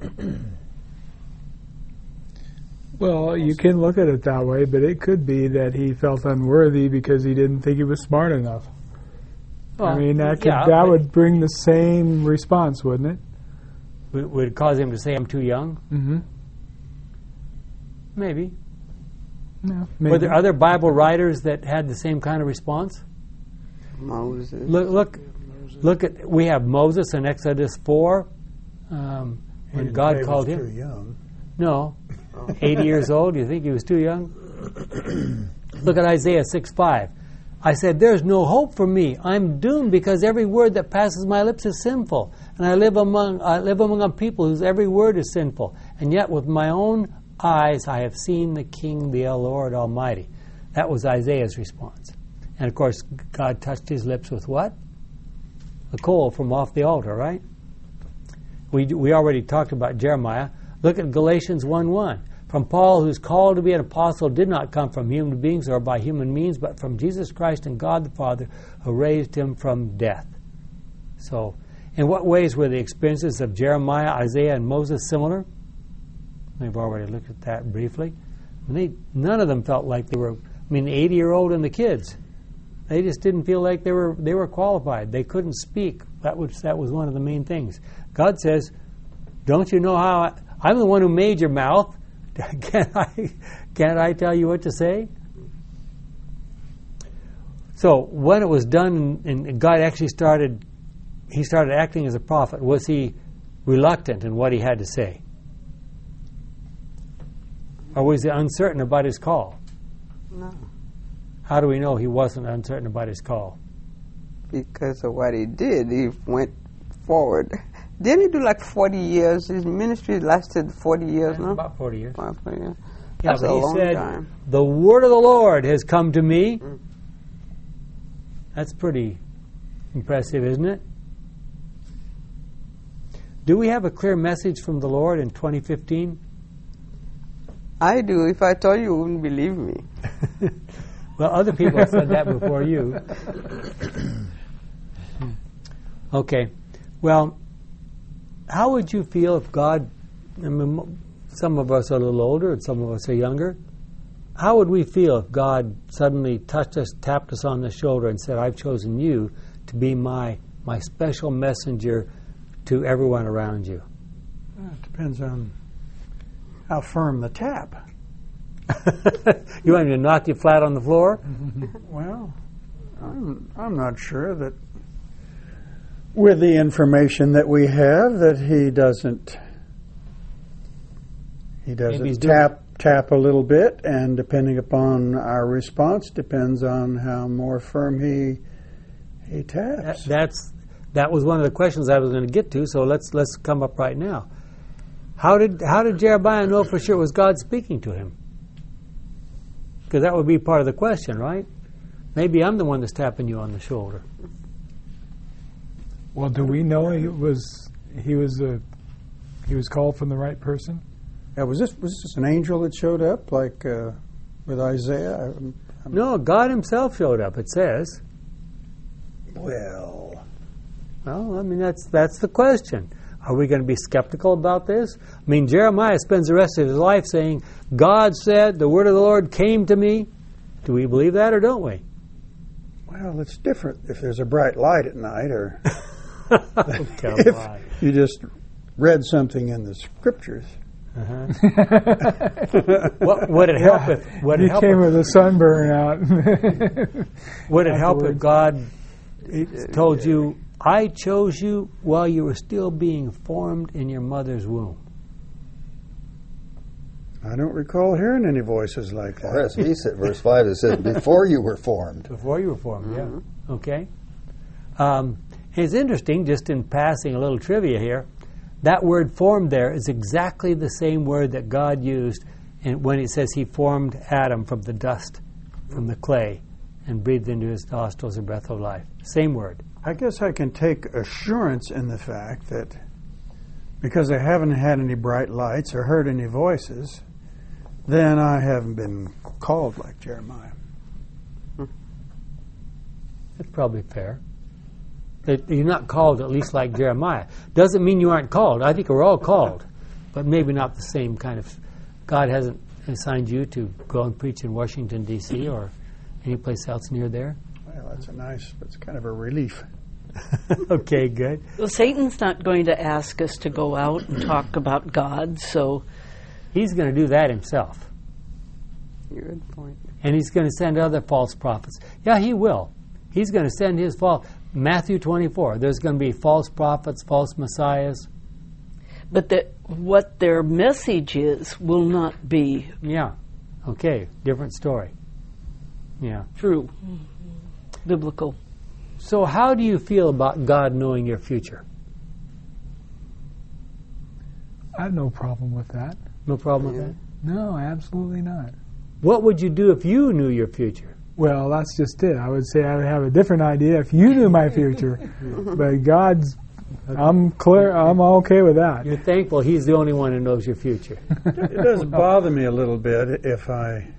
Speaker 2: Well, you can look at it that way, but it could be that he felt unworthy because he didn't think he was smart enough. I mean, that could,
Speaker 1: yeah,
Speaker 2: that
Speaker 1: but
Speaker 2: would bring the same response, wouldn't it?
Speaker 1: would, would cause him to say, "I'm too young."
Speaker 2: Mm-hmm.
Speaker 1: Maybe.
Speaker 2: No,
Speaker 1: Were
Speaker 2: maybe.
Speaker 1: there other Bible writers that had the same kind of response?
Speaker 6: Moses.
Speaker 1: Look, look, look at. We have Moses in Exodus four, um,
Speaker 3: He
Speaker 1: when
Speaker 3: didn't
Speaker 1: God
Speaker 3: say he
Speaker 1: called
Speaker 3: was
Speaker 1: him.
Speaker 3: too young.
Speaker 1: No, eighty years old. Do you think he was too young? Look at Isaiah six five. I said, "There's no hope for me. I'm doomed because every word that passes my lips is sinful, and I live among I live among a people whose every word is sinful. And yet, with my own eyes, I have seen the King, the Lord Almighty." That was Isaiah's response. And of course, God touched his lips with what? A coal from off the altar, right? We we already talked about Jeremiah. Look at Galatians one one. "From Paul, who's called to be an apostle, did not come from human beings or by human means, but from Jesus Christ and God the Father, who raised him from death." So, in what ways were the experiences of Jeremiah, Isaiah, and Moses similar? We've already looked at that briefly. They, none of them felt like they were, I mean, the eighty-year-old and the kids, they just didn't feel like they were they were qualified. They couldn't speak. That was, that was one of the main things. God says, "Don't you know how I, I'm the one who made your mouth? Can't I, can't I tell you what to say?" So when it was done and God actually started, he started acting as a prophet, was he reluctant in what he had to say? Or was he uncertain about his call?
Speaker 6: No.
Speaker 1: How do we know he wasn't uncertain about his call?
Speaker 6: because of what he did. He went forward. Didn't he do like forty years? His ministry lasted forty years, no?
Speaker 1: About forty years.
Speaker 6: About forty years.
Speaker 1: Yeah,
Speaker 6: That's
Speaker 1: but
Speaker 6: a
Speaker 1: he
Speaker 6: long
Speaker 1: said,
Speaker 6: time.
Speaker 1: the word of the Lord has come to me.
Speaker 6: Mm.
Speaker 1: That's pretty impressive, isn't it? Do we have a clear message from the Lord in twenty fifteen?
Speaker 6: I do. If I told you, you wouldn't believe me.
Speaker 1: Well, other people have said that before you. Okay. Well, how would you feel if God, I mean, some of us are a little older and some of us are younger, how would we feel if God suddenly touched us, tapped us on the shoulder and said, I've chosen you to be my, my special messenger to everyone around you?
Speaker 3: Well, it depends on how firm the tap.
Speaker 1: You want me to knock you flat on the floor?
Speaker 3: Well, I'm, I'm not sure that with the information that we have that he doesn't he
Speaker 1: Maybe he's
Speaker 3: doesn't
Speaker 1: doing-
Speaker 3: tap tap a little bit, and depending upon our response depends on how more firm he he
Speaker 1: That,
Speaker 3: taps.
Speaker 1: that's that was one of the questions I was going to get to. So let's let's come up right now. How did how did Jeremiah know for sure it was God speaking to him? Because that would be part of the question, right? Maybe I'm the one that's tapping you on the shoulder.
Speaker 2: Well, do we know he was he was a he was called from the right person?
Speaker 3: Yeah, was this was this an angel that showed up like uh, with Isaiah? I'm- I'm-
Speaker 1: No, God Himself showed up. It says.
Speaker 3: Well,
Speaker 1: Well, I mean that's that's the question. Are we going to be skeptical about this? I mean, Jeremiah spends the rest of his life saying, God said, the word of the Lord came to me. Do we believe that or don't we?
Speaker 3: well, it's different if there's a bright light at night, or
Speaker 1: Oh, come
Speaker 3: if
Speaker 1: on.
Speaker 3: you just read something in the scriptures.
Speaker 1: Uh-huh. What, would it help if would it
Speaker 2: He
Speaker 1: help
Speaker 2: came
Speaker 1: if,
Speaker 2: with a sunburn out.
Speaker 1: would it help if
Speaker 2: afterwards.
Speaker 1: God told you, I chose you while you were still being formed in your mother's womb?
Speaker 3: I don't recall hearing any voices like
Speaker 7: R S
Speaker 3: that.
Speaker 7: V said, verse five, it says, before you were formed.
Speaker 1: Before you were formed, yeah. Okay. Um, it's interesting, just in passing a little trivia here, that word formed there is exactly the same word that God used in, when He says He formed Adam from the dust, from the clay, and breathed into his nostrils the breath of life. Same word.
Speaker 3: I guess I can take assurance in the fact that because I haven't had any bright lights or heard any voices, then I haven't been called like Jeremiah.
Speaker 1: That's probably fair. That you're not called at least like Jeremiah. Doesn't mean you aren't called. I think we're all called, but maybe not the same kind of. God hasn't assigned you to go and preach in Washington, D C or any place else near there.
Speaker 3: Well, that's a nice, that's kind of a relief.
Speaker 1: Okay, good.
Speaker 5: Well, Satan's not going to ask us to go out and talk about God, so
Speaker 1: He's going to do that himself.
Speaker 6: Good point.
Speaker 1: And he's going to send other false prophets. Yeah, he will. He's going to send his false. Matthew twenty-four, there's going to be false prophets, false messiahs.
Speaker 5: but that what their message is will not be
Speaker 1: Yeah. Okay, different story. Yeah.
Speaker 5: true, biblical.
Speaker 1: So how do you feel about God knowing your future?
Speaker 2: I have no problem with that.
Speaker 1: No problem with that?
Speaker 2: No, absolutely not.
Speaker 1: What would you do if you knew your future?
Speaker 2: Well, that's just it. I would say I would have a different idea if you knew my future. But God's, I'm clear, I'm okay with that.
Speaker 1: You're thankful He's the only one who knows your future.
Speaker 3: It does bother me a little bit if I,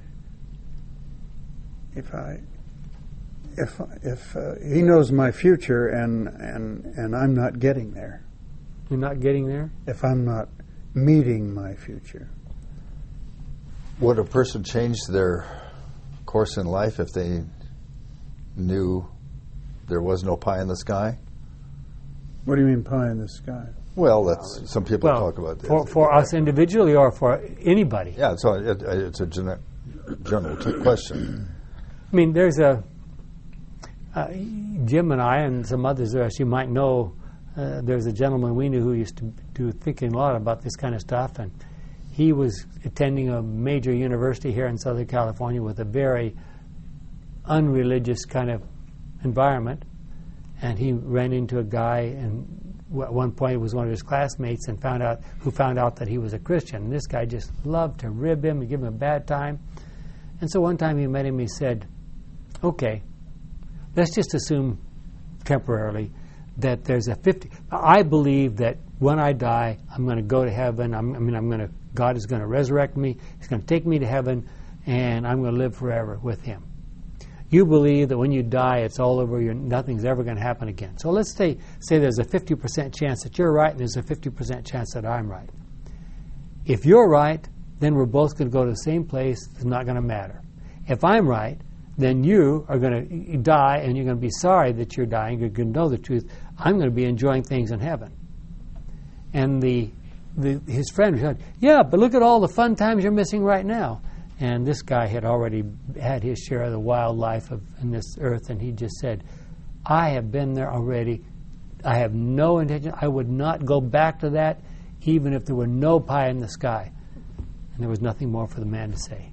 Speaker 3: if I, if if uh, he knows my future and and and I'm not getting there.
Speaker 1: You're not getting there?
Speaker 3: If I'm not meeting my future.
Speaker 7: Would a person change their course in life if they knew there was no pie in the sky?
Speaker 3: What do you mean pie in the sky?
Speaker 7: Well, that's some people
Speaker 1: Well,
Speaker 7: talk about this.
Speaker 1: for, for us individually or for anybody?
Speaker 7: Yeah, so it, it's a gen- general t- question.
Speaker 1: I mean, there's a uh, Jim and I and some others, as you might know, uh, there's a gentleman we knew who used to do thinking a lot about this kind of stuff, and he was attending a major university here in Southern California with a very unreligious kind of environment, and he ran into a guy, and at one point it was one of his classmates, and found out who found out that he was a Christian. And this guy just loved to rib him and give him a bad time. And so one time he met him, he said, "Okay, let's just assume temporarily that there's a fifty. I believe that when I die, I'm going to go to heaven. I'm, I mean, I'm going to. God is going to resurrect me. He's going to take me to heaven, and I'm going to live forever with Him. You believe that when you die, it's all over. You're, nothing's ever going to happen again. So let's say say there's a fifty percent chance that you're right, and there's a fifty percent chance that I'm right. If you're right, then we're both going to go to the same place. It's not going to matter. If I'm right, then you are going to die, and you're going to be sorry that you're dying. You're going to know the truth. I'm going to be enjoying things in heaven." And the, the his friend said, "Yeah, but look at all the fun times you're missing right now." And this guy had already had his share of the wildlife of in this earth, and he just said, "I have been there already. I have no intention. I would not go back to that, even if there were no pie in the sky." And there was nothing more for the man to say.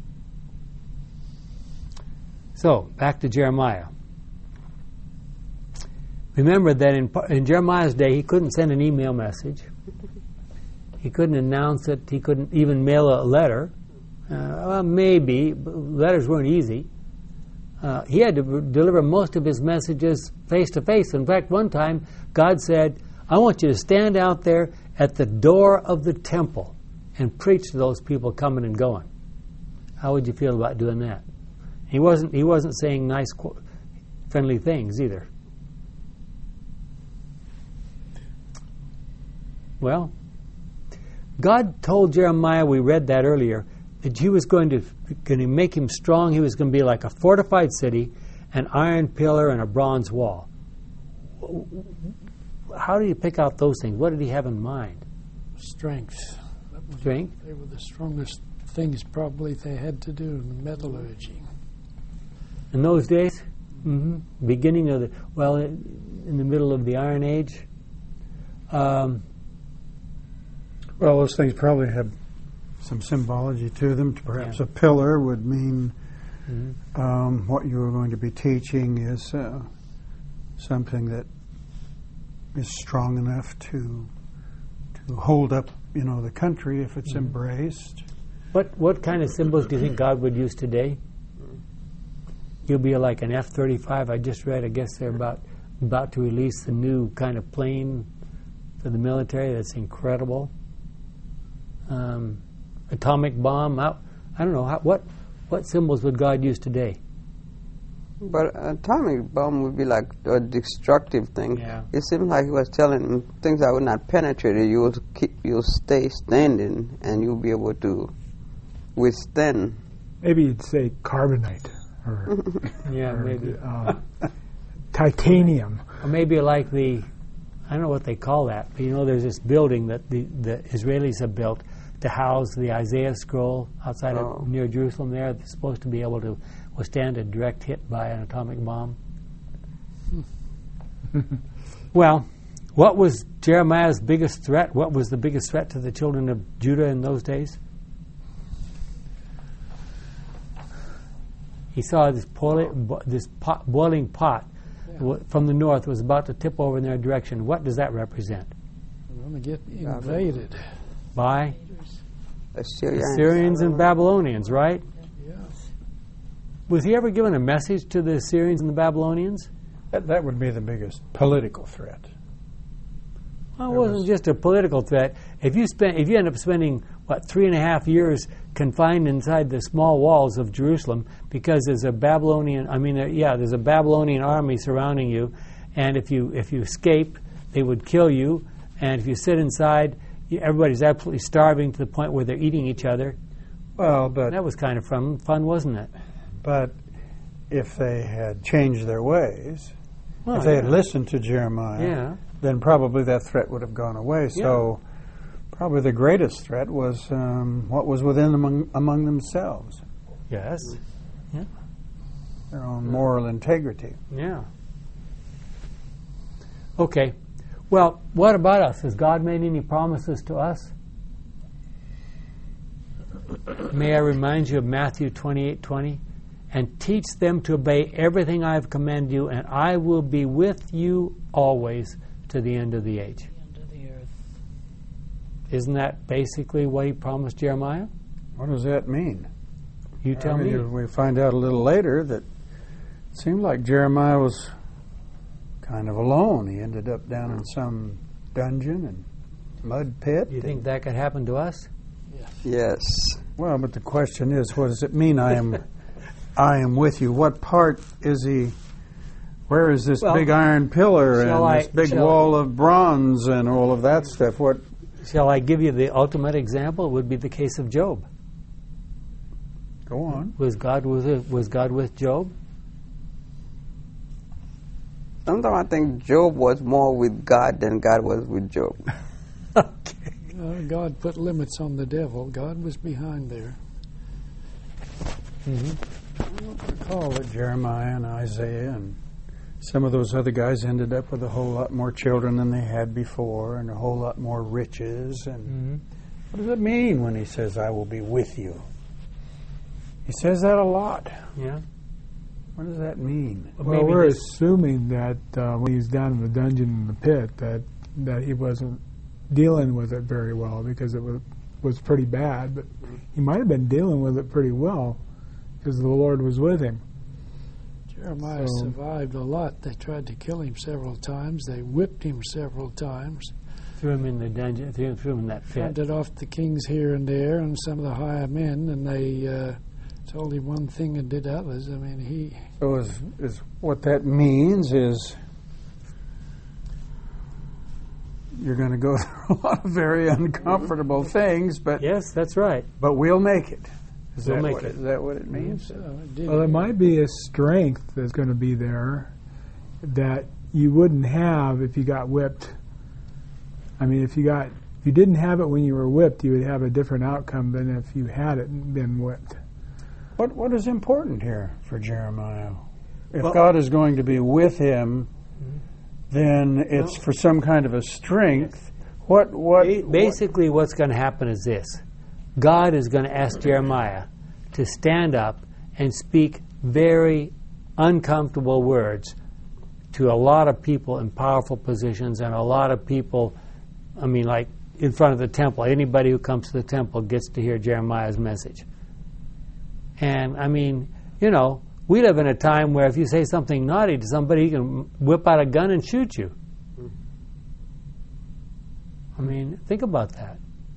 Speaker 1: So, back to Jeremiah. Remember that in, in Jeremiah's day, he couldn't send an email message. He couldn't announce it. He couldn't even mail a letter. Uh, well, maybe. But letters weren't easy. Uh, he had to r- deliver most of his messages face-to-face. In fact, one time, God said, "I want you to stand out there at the door of the temple and preach to those people coming and going." How would you feel about doing that? He wasn't. He wasn't saying nice, friendly things either. Well, God told Jeremiah, we read that earlier, that He was going to going to make him strong. He was going to be like a fortified city, an iron pillar, and a bronze wall. How did He pick out those things? What did He have in mind?
Speaker 4: Strength. That was,
Speaker 1: Strength?
Speaker 4: They were the strongest things probably they had to do in the metallurgy.
Speaker 1: In those days, mm-hmm. beginning of the, well, in the middle of the Iron Age. Um,
Speaker 3: Well, those things probably have some symbology to them. Perhaps
Speaker 1: Yeah.
Speaker 3: a pillar would mean
Speaker 1: mm-hmm.
Speaker 3: um, what you are going to be teaching is uh, something that is strong enough to to hold up, you know, the country if it's
Speaker 1: Mm-hmm.
Speaker 3: embraced.
Speaker 1: What what kind of symbols do you think God would use today? You'll be like an F thirty-five. I just read, I guess they're about about to release a new kind of plane for the military that's incredible. Um, atomic bomb. I, I don't know. How, what what symbols would God use today?
Speaker 6: But atomic bomb would be like a destructive thing.
Speaker 1: Yeah.
Speaker 6: It seemed like He was telling him things that would not penetrate you. You'll keep, you'll stay standing, and you'll be able to withstand.
Speaker 2: Maybe you'd say carbonite or,
Speaker 1: Yeah,
Speaker 2: or
Speaker 1: maybe.
Speaker 2: uh, titanium.
Speaker 1: Or maybe like the, I don't know what they call that, but you know, there's this building that the, the Israelis have built to house the Isaiah scroll outside
Speaker 6: Oh.
Speaker 1: of near Jerusalem there. It's supposed to be able to withstand a direct hit by an atomic bomb. Well, what was Jeremiah's biggest threat? What was the biggest threat to the children of Judah in those days? He saw this, poli- bo- this pot, boiling pot w- from the north was about to tip over in their direction. What does that represent?
Speaker 4: We're going to get invaded.
Speaker 1: By
Speaker 6: Assyrians.
Speaker 1: Assyrians and Babylonians, right?
Speaker 4: Yes.
Speaker 1: Was he ever given a message to the Assyrians and the Babylonians?
Speaker 3: That, that would be the biggest political threat.
Speaker 1: Well, it
Speaker 3: There
Speaker 1: wasn't
Speaker 3: was-
Speaker 1: just a political threat. If you spend, if you end up spending what three and a half years confined inside the small walls of Jerusalem because there's a Babylonian, I mean, there, yeah, there's a Babylonian army surrounding you, and if you if you escape, they would kill you, and if you sit inside, you, everybody's absolutely starving to the point where they're eating each other.
Speaker 3: Well, but
Speaker 1: That was kind of fun, fun, wasn't it?
Speaker 3: but if they had changed their ways,
Speaker 1: Well,
Speaker 3: if they had
Speaker 1: yeah.
Speaker 3: listened to Jeremiah,
Speaker 1: Yeah.
Speaker 3: then probably that threat would have gone away. So probably the greatest threat was um, what was within among, among themselves,
Speaker 1: Yes.
Speaker 3: their own moral integrity.
Speaker 1: Yeah. Okay. Well, what about us? Has God made any promises to us? May I remind you of Matthew twenty-eight twenty? and teach them to obey everything I have commanded you, and I will be with you always to the end of the age.
Speaker 5: End of the earth.
Speaker 1: Isn't that basically what he promised Jeremiah?
Speaker 3: What does that mean?
Speaker 1: You tell
Speaker 3: I mean,
Speaker 1: me.
Speaker 3: We find out a little later that it seemed like Jeremiah was kind of alone. He ended up down in some dungeon and mud pit.
Speaker 1: You think that could happen to us?
Speaker 6: Yes.
Speaker 3: Well, but the question is, what does it mean? I am, I am with you. What part is he? Where is this
Speaker 1: Well,
Speaker 3: big iron pillar and
Speaker 1: shall I-
Speaker 3: this big
Speaker 1: shall-
Speaker 3: wall of bronze and all of that stuff? What?
Speaker 1: Shall I give you the ultimate example? It would be the case of Job.
Speaker 3: Go on.
Speaker 1: Was God with was God with Job?
Speaker 6: Sometimes I think Job was more with God than God was with Job.
Speaker 1: Okay.
Speaker 4: Uh, God put limits on the devil. God was behind there.
Speaker 3: Recall that Jeremiah and Isaiah and some of those other guys ended up with a whole lot more children than they had before, and a whole lot more riches. And
Speaker 1: Mm-hmm.
Speaker 3: what does it mean when he says, "I will be with you"? He says that a lot.
Speaker 1: Yeah.
Speaker 3: What does that mean?
Speaker 1: Well,
Speaker 2: Well,
Speaker 1: maybe
Speaker 2: we're
Speaker 1: this-
Speaker 2: assuming that uh, when he's down in the dungeon in the pit, that that he wasn't dealing with it very well because it was was pretty bad. But he might have been dealing with it pretty well because the Lord was with him.
Speaker 4: Jeremiah
Speaker 2: So-
Speaker 4: survived a lot. They tried to kill him several times. They whipped him several times.
Speaker 1: Threw him in the dungeon. Threw him, threw him in that pit.
Speaker 4: Hunted off the kings here and there and some of the higher men, and they uh, told him one thing and did others. I mean, he
Speaker 3: So is, is what that means is you're going to go through a lot of very uncomfortable things, but
Speaker 1: Yes, that's right.
Speaker 3: but we'll make it. Is
Speaker 1: We'll
Speaker 3: that
Speaker 1: make
Speaker 3: what,
Speaker 1: it.
Speaker 3: Is that what it means?
Speaker 4: so it did.
Speaker 2: Well, there might be a strength that's going to be there that you wouldn't have if you got whipped. I mean, if you got if you didn't have it when you were whipped, you would have a different outcome than if you had it and been whipped.
Speaker 3: What what is important here for Jeremiah? If
Speaker 1: Well-
Speaker 3: God is going to be with him, then it's for some kind of a strength. What what
Speaker 1: Ba- Basically, what's going to happen is this. God is going to ask Jeremiah to stand up and speak very uncomfortable words to a lot of people in powerful positions and a lot of people, I mean, like in front of the temple. Anybody who comes to the temple gets to hear Jeremiah's message. And, I mean, you know, we live in a time where if you say something naughty to somebody, he can whip out a gun and shoot you. I mean, think about that.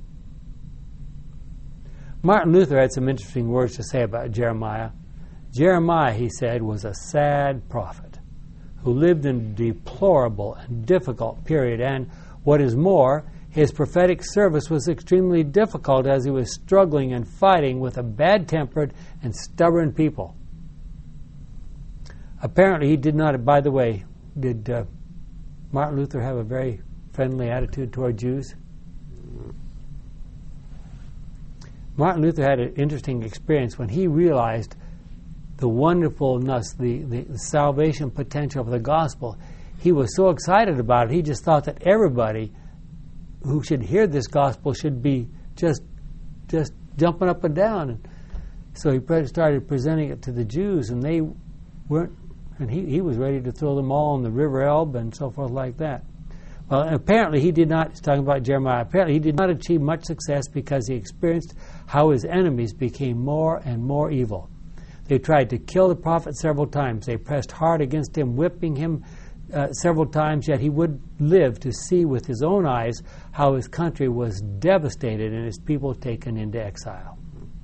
Speaker 1: Martin Luther had some interesting words to say about Jeremiah. Jeremiah, he said, was a sad prophet who lived in a deplorable and difficult period. And what is more, his prophetic service was extremely difficult as he was struggling and fighting with a bad-tempered and stubborn people. Apparently, he did not, by the way, did uh, Martin Luther have a very friendly attitude toward Jews? Martin Luther had an interesting experience when he realized the wonderfulness, the, the, the salvation potential of the gospel. He was so excited about it, he just thought that everybody who should hear this gospel should be just just jumping up and down. And so he pre- started presenting it to the Jews, and they weren't, and he, he was ready to throw them all in the River Elbe and so forth like that. Well, apparently he did not, he's talking about Jeremiah, apparently he did not achieve much success because he experienced how his enemies became more and more evil. They tried to kill the prophet several times. They pressed hard against him, whipping him uh, several times, yet he would live to see with his own eyes how his country was devastated and his people taken into exile.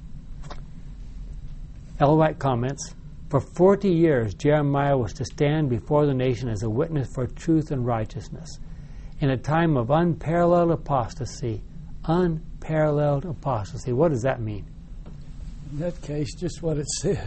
Speaker 1: Ellen White comments, for forty years Jeremiah was to stand before the nation as a witness for truth and righteousness. In a time of unparalleled apostasy, unparalleled apostasy. What does that mean?
Speaker 4: In that case, just what it says.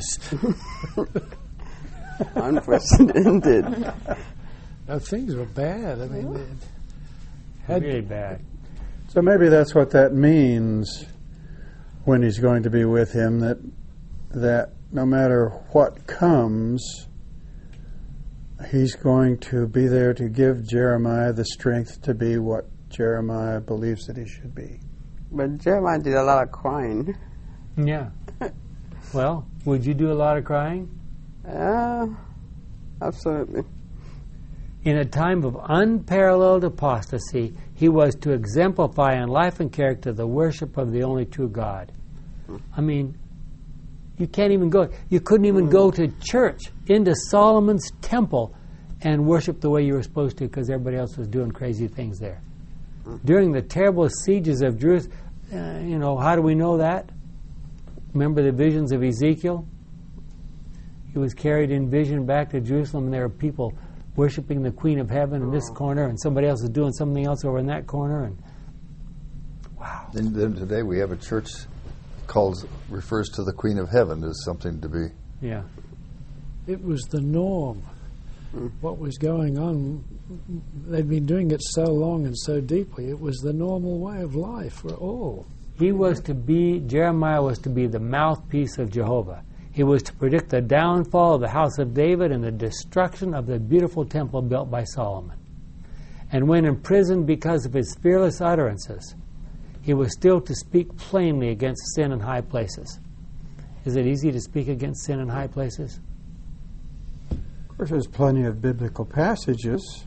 Speaker 6: Unprecedented.
Speaker 4: Now, things were bad. I mean, it had
Speaker 1: Really bad.
Speaker 3: So maybe that's what that means when he's going to be with him, that that no matter what comes, he's going to be there to give Jeremiah the strength to be what Jeremiah believes that he should be.
Speaker 6: But Jeremiah did a lot of crying.
Speaker 1: Yeah. Well, would you do a lot of crying?
Speaker 6: Uh, absolutely.
Speaker 1: In a time of unparalleled apostasy, he was to exemplify in life and character the worship of the only true God. I mean, you can't even go, you couldn't even go to church, into Solomon's temple, and worship the way you were supposed to because everybody else was doing crazy things there. During the terrible sieges of Jerusalem, uh, you know, how do we know that? Remember the visions of Ezekiel? He was carried in vision back to Jerusalem, and there were people worshiping the Queen of Heaven in this corner, and somebody else is doing something else over in that corner. And wow!
Speaker 7: And then today we have a church called refers to the Queen of Heaven as something to be.
Speaker 1: Yeah.
Speaker 4: It was the norm. What was going on, they'd been doing it so long and so deeply, it was the normal way of life for all.
Speaker 1: He was to be, Jeremiah was to be the mouthpiece of Jehovah. He was to predict the downfall of the house of David and the destruction of the beautiful temple built by Solomon. And when imprisoned because of his fearless utterances, he was still to speak plainly against sin in high places. Is it easy to speak against sin in high places?
Speaker 3: Of course, there's plenty of biblical passages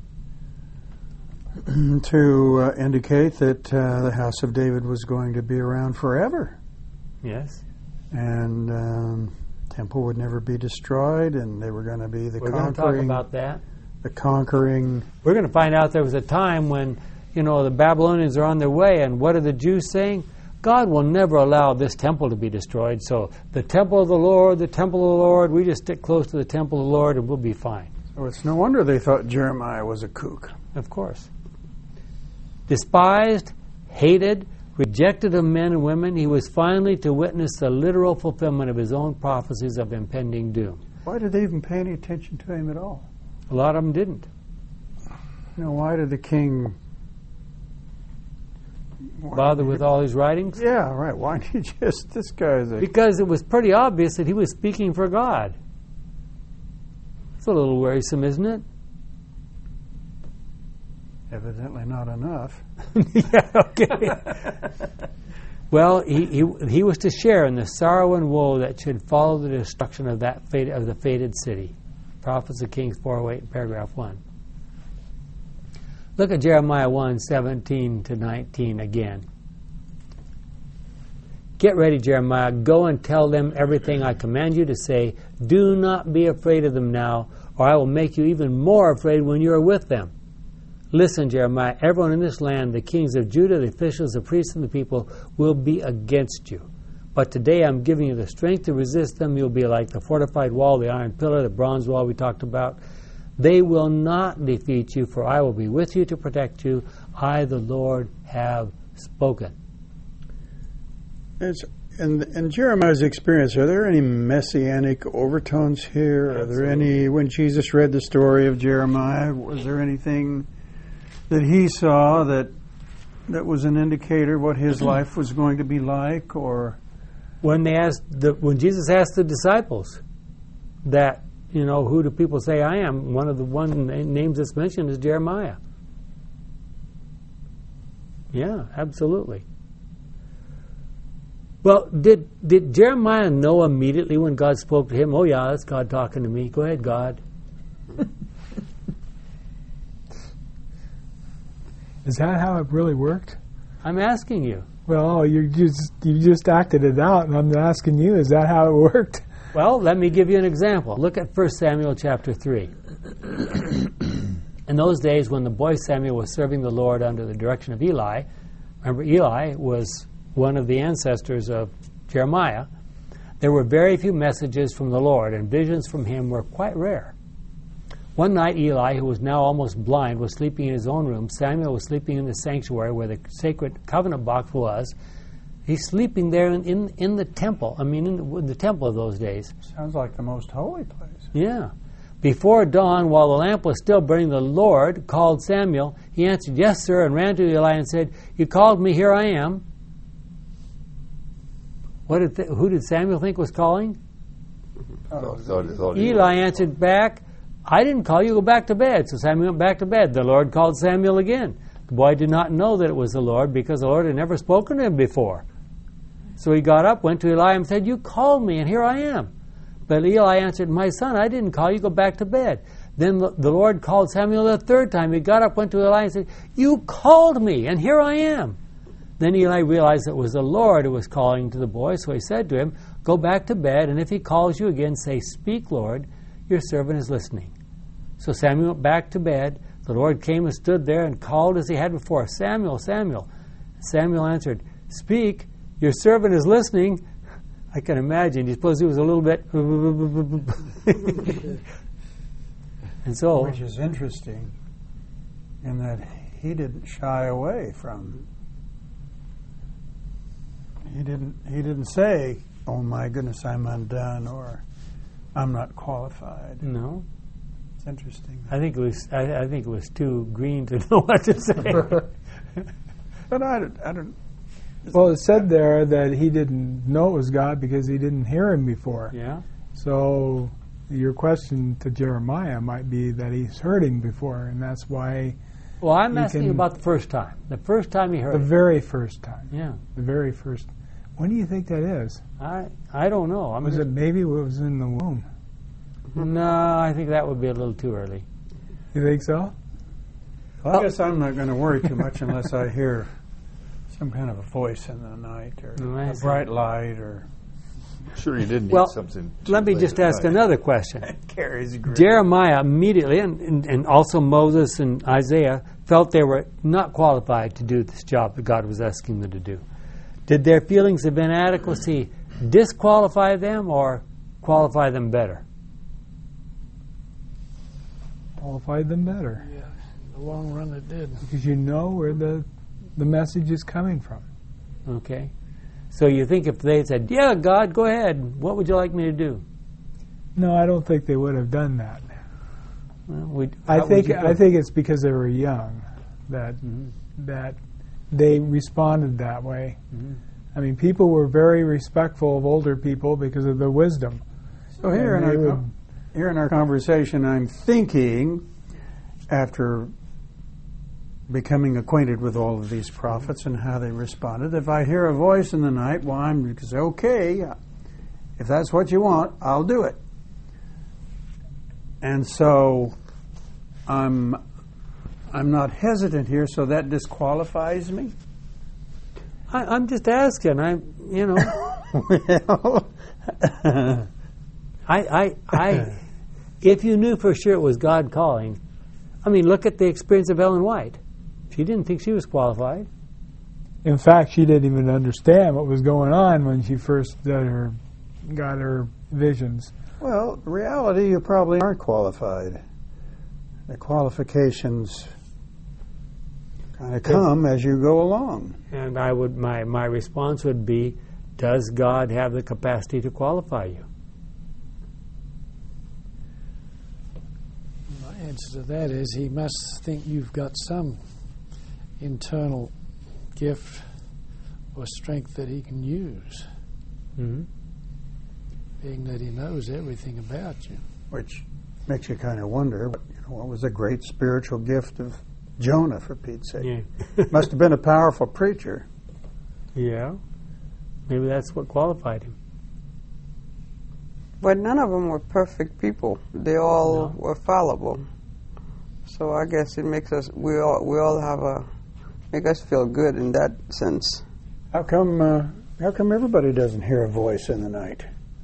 Speaker 3: to uh, indicate that uh, the house of David was going to be around forever.
Speaker 1: Yes.
Speaker 3: And um, temple would never be destroyed, and they were going to be the
Speaker 1: We're going to talk
Speaker 3: conquering.
Speaker 1: about that.
Speaker 3: The conquering.
Speaker 1: We're going to find out there was a time when, you know, the Babylonians are on their way, and what are the Jews saying? God will never allow this temple to be destroyed, so the temple of the Lord, the temple of the Lord, we just stick close to the temple of the Lord and we'll be fine.
Speaker 3: So it's no wonder they thought Jeremiah was a kook.
Speaker 1: Of course. Despised, hated, rejected of men and women, he was finally to witness the literal fulfillment of his own prophecies of impending doom.
Speaker 3: Why did they even pay any attention to him at all?
Speaker 1: A lot of them didn't.
Speaker 3: You know, why did the king
Speaker 1: bother with all his writings?
Speaker 3: Yeah, right. Why did he just, this guy's a...
Speaker 1: Because it was pretty obvious that he was speaking for God. It's a little worrisome, isn't it?
Speaker 3: Evidently not enough.
Speaker 1: Yeah, okay. Well, he, he he was to share in the sorrow and woe that should follow the destruction of that fate, of the fated city. Prophets of Kings four oh eight, paragraph one. Look at Jeremiah one, seventeen to nineteen again. Get ready, Jeremiah. Go and tell them everything I command you to say. Do not be afraid of them now, or I will make you even more afraid when you are with them. Listen, Jeremiah, everyone in this land, the kings of Judah, the officials, the priests, and the people, will be against you. But today I'm giving you the strength to resist them. You'll be like the fortified wall, the iron pillar, the bronze wall we talked about. They will not defeat you, for I will be with you to protect you. I, the Lord, have spoken.
Speaker 3: It's, in, in Jeremiah's experience, are there any messianic overtones here? Absolutely. Are there any, when Jesus read the story of Jeremiah, was there anything that he saw that that was an indicator what his life was going to be like? Or
Speaker 1: when they asked, the, when Jesus asked the disciples that, you know, who do people say I am? One of the one names that's mentioned is Jeremiah. Yeah, absolutely. Well, did did Jeremiah know immediately when God spoke to him, oh yeah, that's God talking to me. Go ahead, God.
Speaker 2: Is that how it really worked?
Speaker 1: I'm asking you.
Speaker 2: Well, you just you just acted it out, and I'm asking you, is that how it worked?
Speaker 1: Well, let me give you an example. Look at First Samuel chapter three. In those days when the boy Samuel was serving the Lord under the direction of Eli, remember Eli was one of the ancestors of Jeremiah, there were very few messages from the Lord, and visions from him were quite rare. One night Eli, who was now almost blind, was sleeping in his own room. Samuel was sleeping in the sanctuary where the sacred covenant box was. He's sleeping there in, in, in the temple. I mean, in the, in the temple of those days.
Speaker 3: Sounds like the most holy place.
Speaker 1: Yeah. Before dawn, while the lamp was still burning, the Lord called Samuel. He answered, yes, sir, and ran to Eli and said, you called me, here I am. What did th- who did Samuel think was calling?
Speaker 7: Thought, thought, thought
Speaker 1: Eli answered back, I didn't call you, go back to bed. So Samuel went back to bed. The Lord called Samuel again. The boy did not know that it was the Lord because the Lord had never spoken to him before. So he got up, went to Eli, and said, "You called me, and here I am." But Eli answered, "My son, I didn't call you. Go back to bed." Then the, the Lord called Samuel a third time. He got up, went to Eli, and said, "You called me, and here I am." Then Eli realized it was the Lord who was calling to the boy, so he said to him, "Go back to bed, and if he calls you again, say, 'Speak, Lord, your servant is listening.'" So Samuel went back to bed. The Lord came and stood there and called as he had before, "Samuel, Samuel." Samuel answered, "Speak, your servant is listening." I can imagine. You suppose he was a little bit... and so...
Speaker 3: Which is interesting in that he didn't shy away from... He didn't, he didn't say, "Oh my goodness, I'm undone," or "I'm not qualified."
Speaker 1: No.
Speaker 3: It's interesting.
Speaker 1: I think it was I, I think it was too green to know what to say.
Speaker 3: But I don't... I don't
Speaker 2: Well, it said there that he didn't know it was God because he didn't hear him before.
Speaker 1: Yeah.
Speaker 2: So your question to Jeremiah might be that he's heard him before, and that's why
Speaker 1: Well, I'm
Speaker 2: You
Speaker 1: asking
Speaker 2: can-
Speaker 1: about the first time. The first time he heard
Speaker 2: the
Speaker 1: it.
Speaker 2: very first time,
Speaker 1: Yeah.
Speaker 2: the very first. When do you think that is?
Speaker 1: I I don't know. I'm
Speaker 2: Was
Speaker 1: just,
Speaker 2: it maybe it was in the womb?
Speaker 1: No, I think that would be a little too early.
Speaker 2: You think so?
Speaker 3: Well, I guess I'm not going to worry too much unless I hear some kind of a voice in the night, or
Speaker 1: No, I
Speaker 3: a
Speaker 1: see.
Speaker 3: bright light, or
Speaker 7: Sure, you didn't
Speaker 1: Well,
Speaker 7: eat something. too
Speaker 1: Let me
Speaker 7: late
Speaker 1: just
Speaker 7: at
Speaker 1: ask
Speaker 7: night.
Speaker 1: another question.
Speaker 3: carries great.
Speaker 1: Jeremiah immediately, and, and, and also Moses and Isaiah, felt they were not qualified to do this job that God was asking them to do. Did their feelings of inadequacy disqualify them or qualify them better?
Speaker 2: Qualified them better
Speaker 4: Yeah, in the long run it did.
Speaker 2: because you know where the the message is coming from.
Speaker 1: Okay. So you think if they said, "Yeah, God, go ahead. What would you like me to do?"
Speaker 2: No, I don't think they would have done that.
Speaker 1: Well, we,
Speaker 2: I
Speaker 1: how would
Speaker 2: think
Speaker 1: you do
Speaker 2: I
Speaker 1: it?
Speaker 2: think it's because they were young that
Speaker 1: Mhm.
Speaker 2: that they responded that way.
Speaker 1: Mhm.
Speaker 2: I mean, people were very respectful of older people because of their wisdom.
Speaker 3: So here in
Speaker 2: And they
Speaker 3: our
Speaker 2: would-
Speaker 3: com- here in our conversation, I'm thinking, after becoming acquainted with all of these prophets and how they responded, if I hear a voice in the night, well, I'm going to say, "Okay, if that's what you want, I'll do it." And so I'm I'm not hesitant here, so that disqualifies me.
Speaker 1: I, I'm just asking. I, you know,
Speaker 3: Well,
Speaker 1: I, I, I, if you knew for sure it was God calling, I mean, look at the experience of Ellen White. She didn't think she was qualified.
Speaker 2: In fact, she didn't even understand what was going on when she first got her got her visions.
Speaker 3: well, in reality, you probably aren't qualified. The qualifications kind of come as you go along.
Speaker 1: And I would, my, my response would be, does God have the capacity to qualify you?
Speaker 4: My answer to that is he must think you've got some internal gift or strength that he can use,
Speaker 1: Mm-hmm.
Speaker 4: being that he knows everything about you.
Speaker 3: Which makes you kind of wonder, what, you know, what was the great spiritual gift of Jonah, for Pete's sake?
Speaker 1: Yeah.
Speaker 3: Must have been a powerful preacher.
Speaker 1: Yeah. Maybe that's what qualified him.
Speaker 6: But none of them were perfect people. They all
Speaker 1: No.
Speaker 6: were fallible. So I guess it makes us, we all, we all have a, make us feel good in that sense.
Speaker 3: How come? Uh, how come everybody doesn't hear a voice in the night?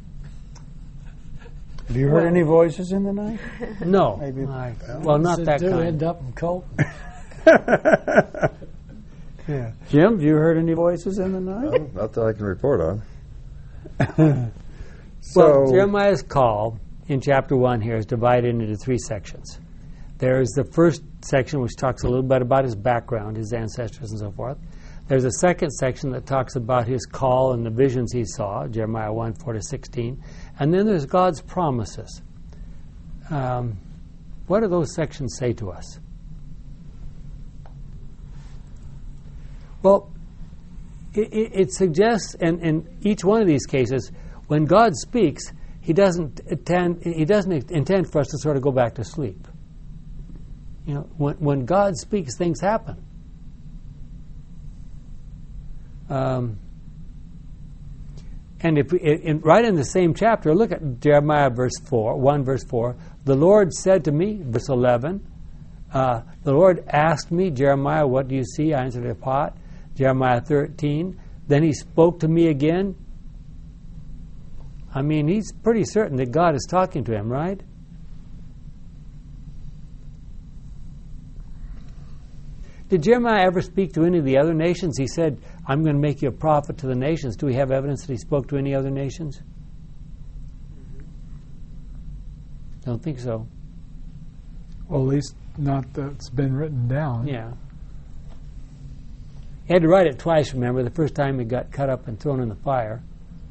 Speaker 3: Have you heard
Speaker 1: Well-
Speaker 3: any voices in the night?
Speaker 1: No.
Speaker 3: Maybe-
Speaker 1: I, well, not
Speaker 4: Ones
Speaker 1: that
Speaker 4: do
Speaker 1: kind.
Speaker 4: end up in cult.
Speaker 3: Yeah. Jim, have you heard any voices in the night?
Speaker 7: Well, not that I can report on.
Speaker 1: Well,
Speaker 3: So,
Speaker 1: Jeremiah's call in chapter one here is divided into three sections. There's the first section, which talks a little bit about his background, his ancestors, and so forth. There's a second section that talks about his call and the visions he saw, Jeremiah one, four to sixteen. And then there's God's promises. Um, what do those sections say to us? Well, it, it, it suggests, and in each one of these cases, when God speaks, He doesn't intend, He doesn't intend for us to sort of go back to sleep. You know, when when God speaks, things happen. Um, And if we, in, right in the same chapter, look at Jeremiah verse four, one verse four. The Lord said to me, verse eleven, uh, the Lord asked me, Jeremiah, what do you see? I answered, a pot. Jeremiah thirteen. Then he spoke to me again. I mean, he's pretty certain that God is talking to him, right? Did Jeremiah ever speak to any of the other nations? He said, I'm going to make you a prophet to the nations. Do we have evidence that he spoke to any other nations? Don't think so.
Speaker 2: Well, at least not that's been written down.
Speaker 1: Yeah. He had to write it twice, remember, the first time he got cut up and thrown in the fire.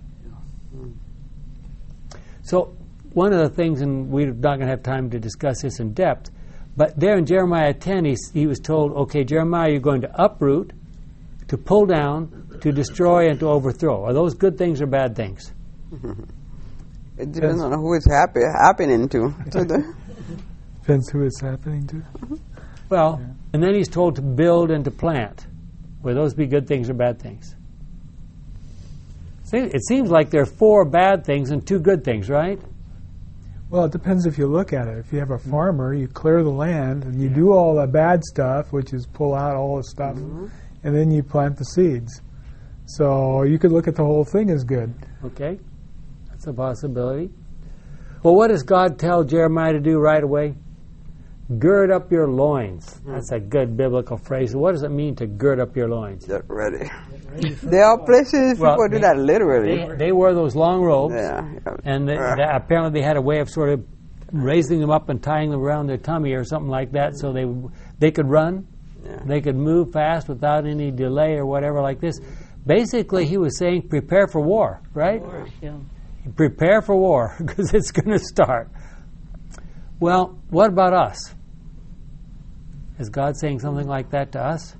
Speaker 1: So one of the things, and we're not going to have time to discuss this in depth, but there in Jeremiah ten, he, he was told, okay, Jeremiah, you're going to uproot, to pull down, to destroy, and to overthrow. Are those good things or bad things?
Speaker 6: It depends on who it's happy, happening to. to the
Speaker 2: Depends who it's happening to.
Speaker 1: Well,
Speaker 2: Yeah.
Speaker 1: and then he's told to build and to plant. Will those be good things or bad things? See, it seems like there are four bad things and two good things, right?
Speaker 2: Well, it depends if you look at it. If you have a farmer, you clear the land and you do all the bad stuff, which is pull out all the stuff, mm-hmm. and then you plant the seeds. So you could look at the whole thing as good.
Speaker 1: Okay, that's a possibility. Well, what does God tell Jeremiah to do right away? Gird up your loins. Mm. That's a good biblical phrase. What does it mean to gird up your loins?
Speaker 6: Get ready. There are places people
Speaker 1: well,
Speaker 6: do
Speaker 1: they,
Speaker 6: that literally.
Speaker 1: They, they wear those long robes,
Speaker 6: yeah.
Speaker 1: and they,
Speaker 6: uh.
Speaker 1: they, apparently they had a way of sort of raising them up and tying them around their tummy or something like that, so they they could run,
Speaker 6: yeah.
Speaker 1: they could move fast without any delay or whatever like this. Basically, he was saying, prepare for war, right?
Speaker 5: War, yeah.
Speaker 1: Prepare for war, because it's going to start. Well, what about us? Is God saying something like that to us?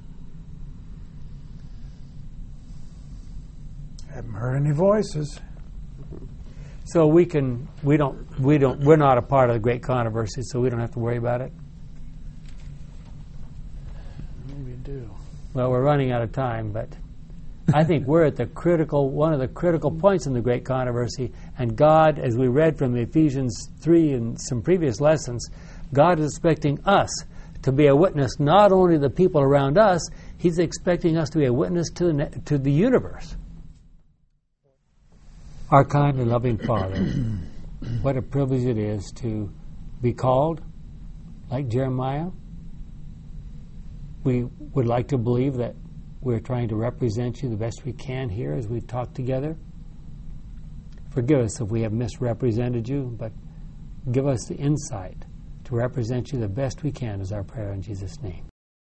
Speaker 3: Haven't heard any voices.
Speaker 1: So we can, we don't, we don't, we're not a part of the great controversy, so we don't have to worry about it.
Speaker 4: Maybe do.
Speaker 1: Well, we're running out of time, but I think we're at the critical, one of the critical points in the great controversy. And God, as we read from Ephesians three and some previous lessons, God is expecting us to be a witness not only to the people around us, He's expecting us to be a witness to the, to the universe. Our kind and loving Father, what a privilege it is to be called like Jeremiah. We would like to believe that we're trying to represent you the best we can here as we talk together. Forgive us if we have misrepresented you, but give us the insight to represent you the best we can is our prayer in Jesus' name.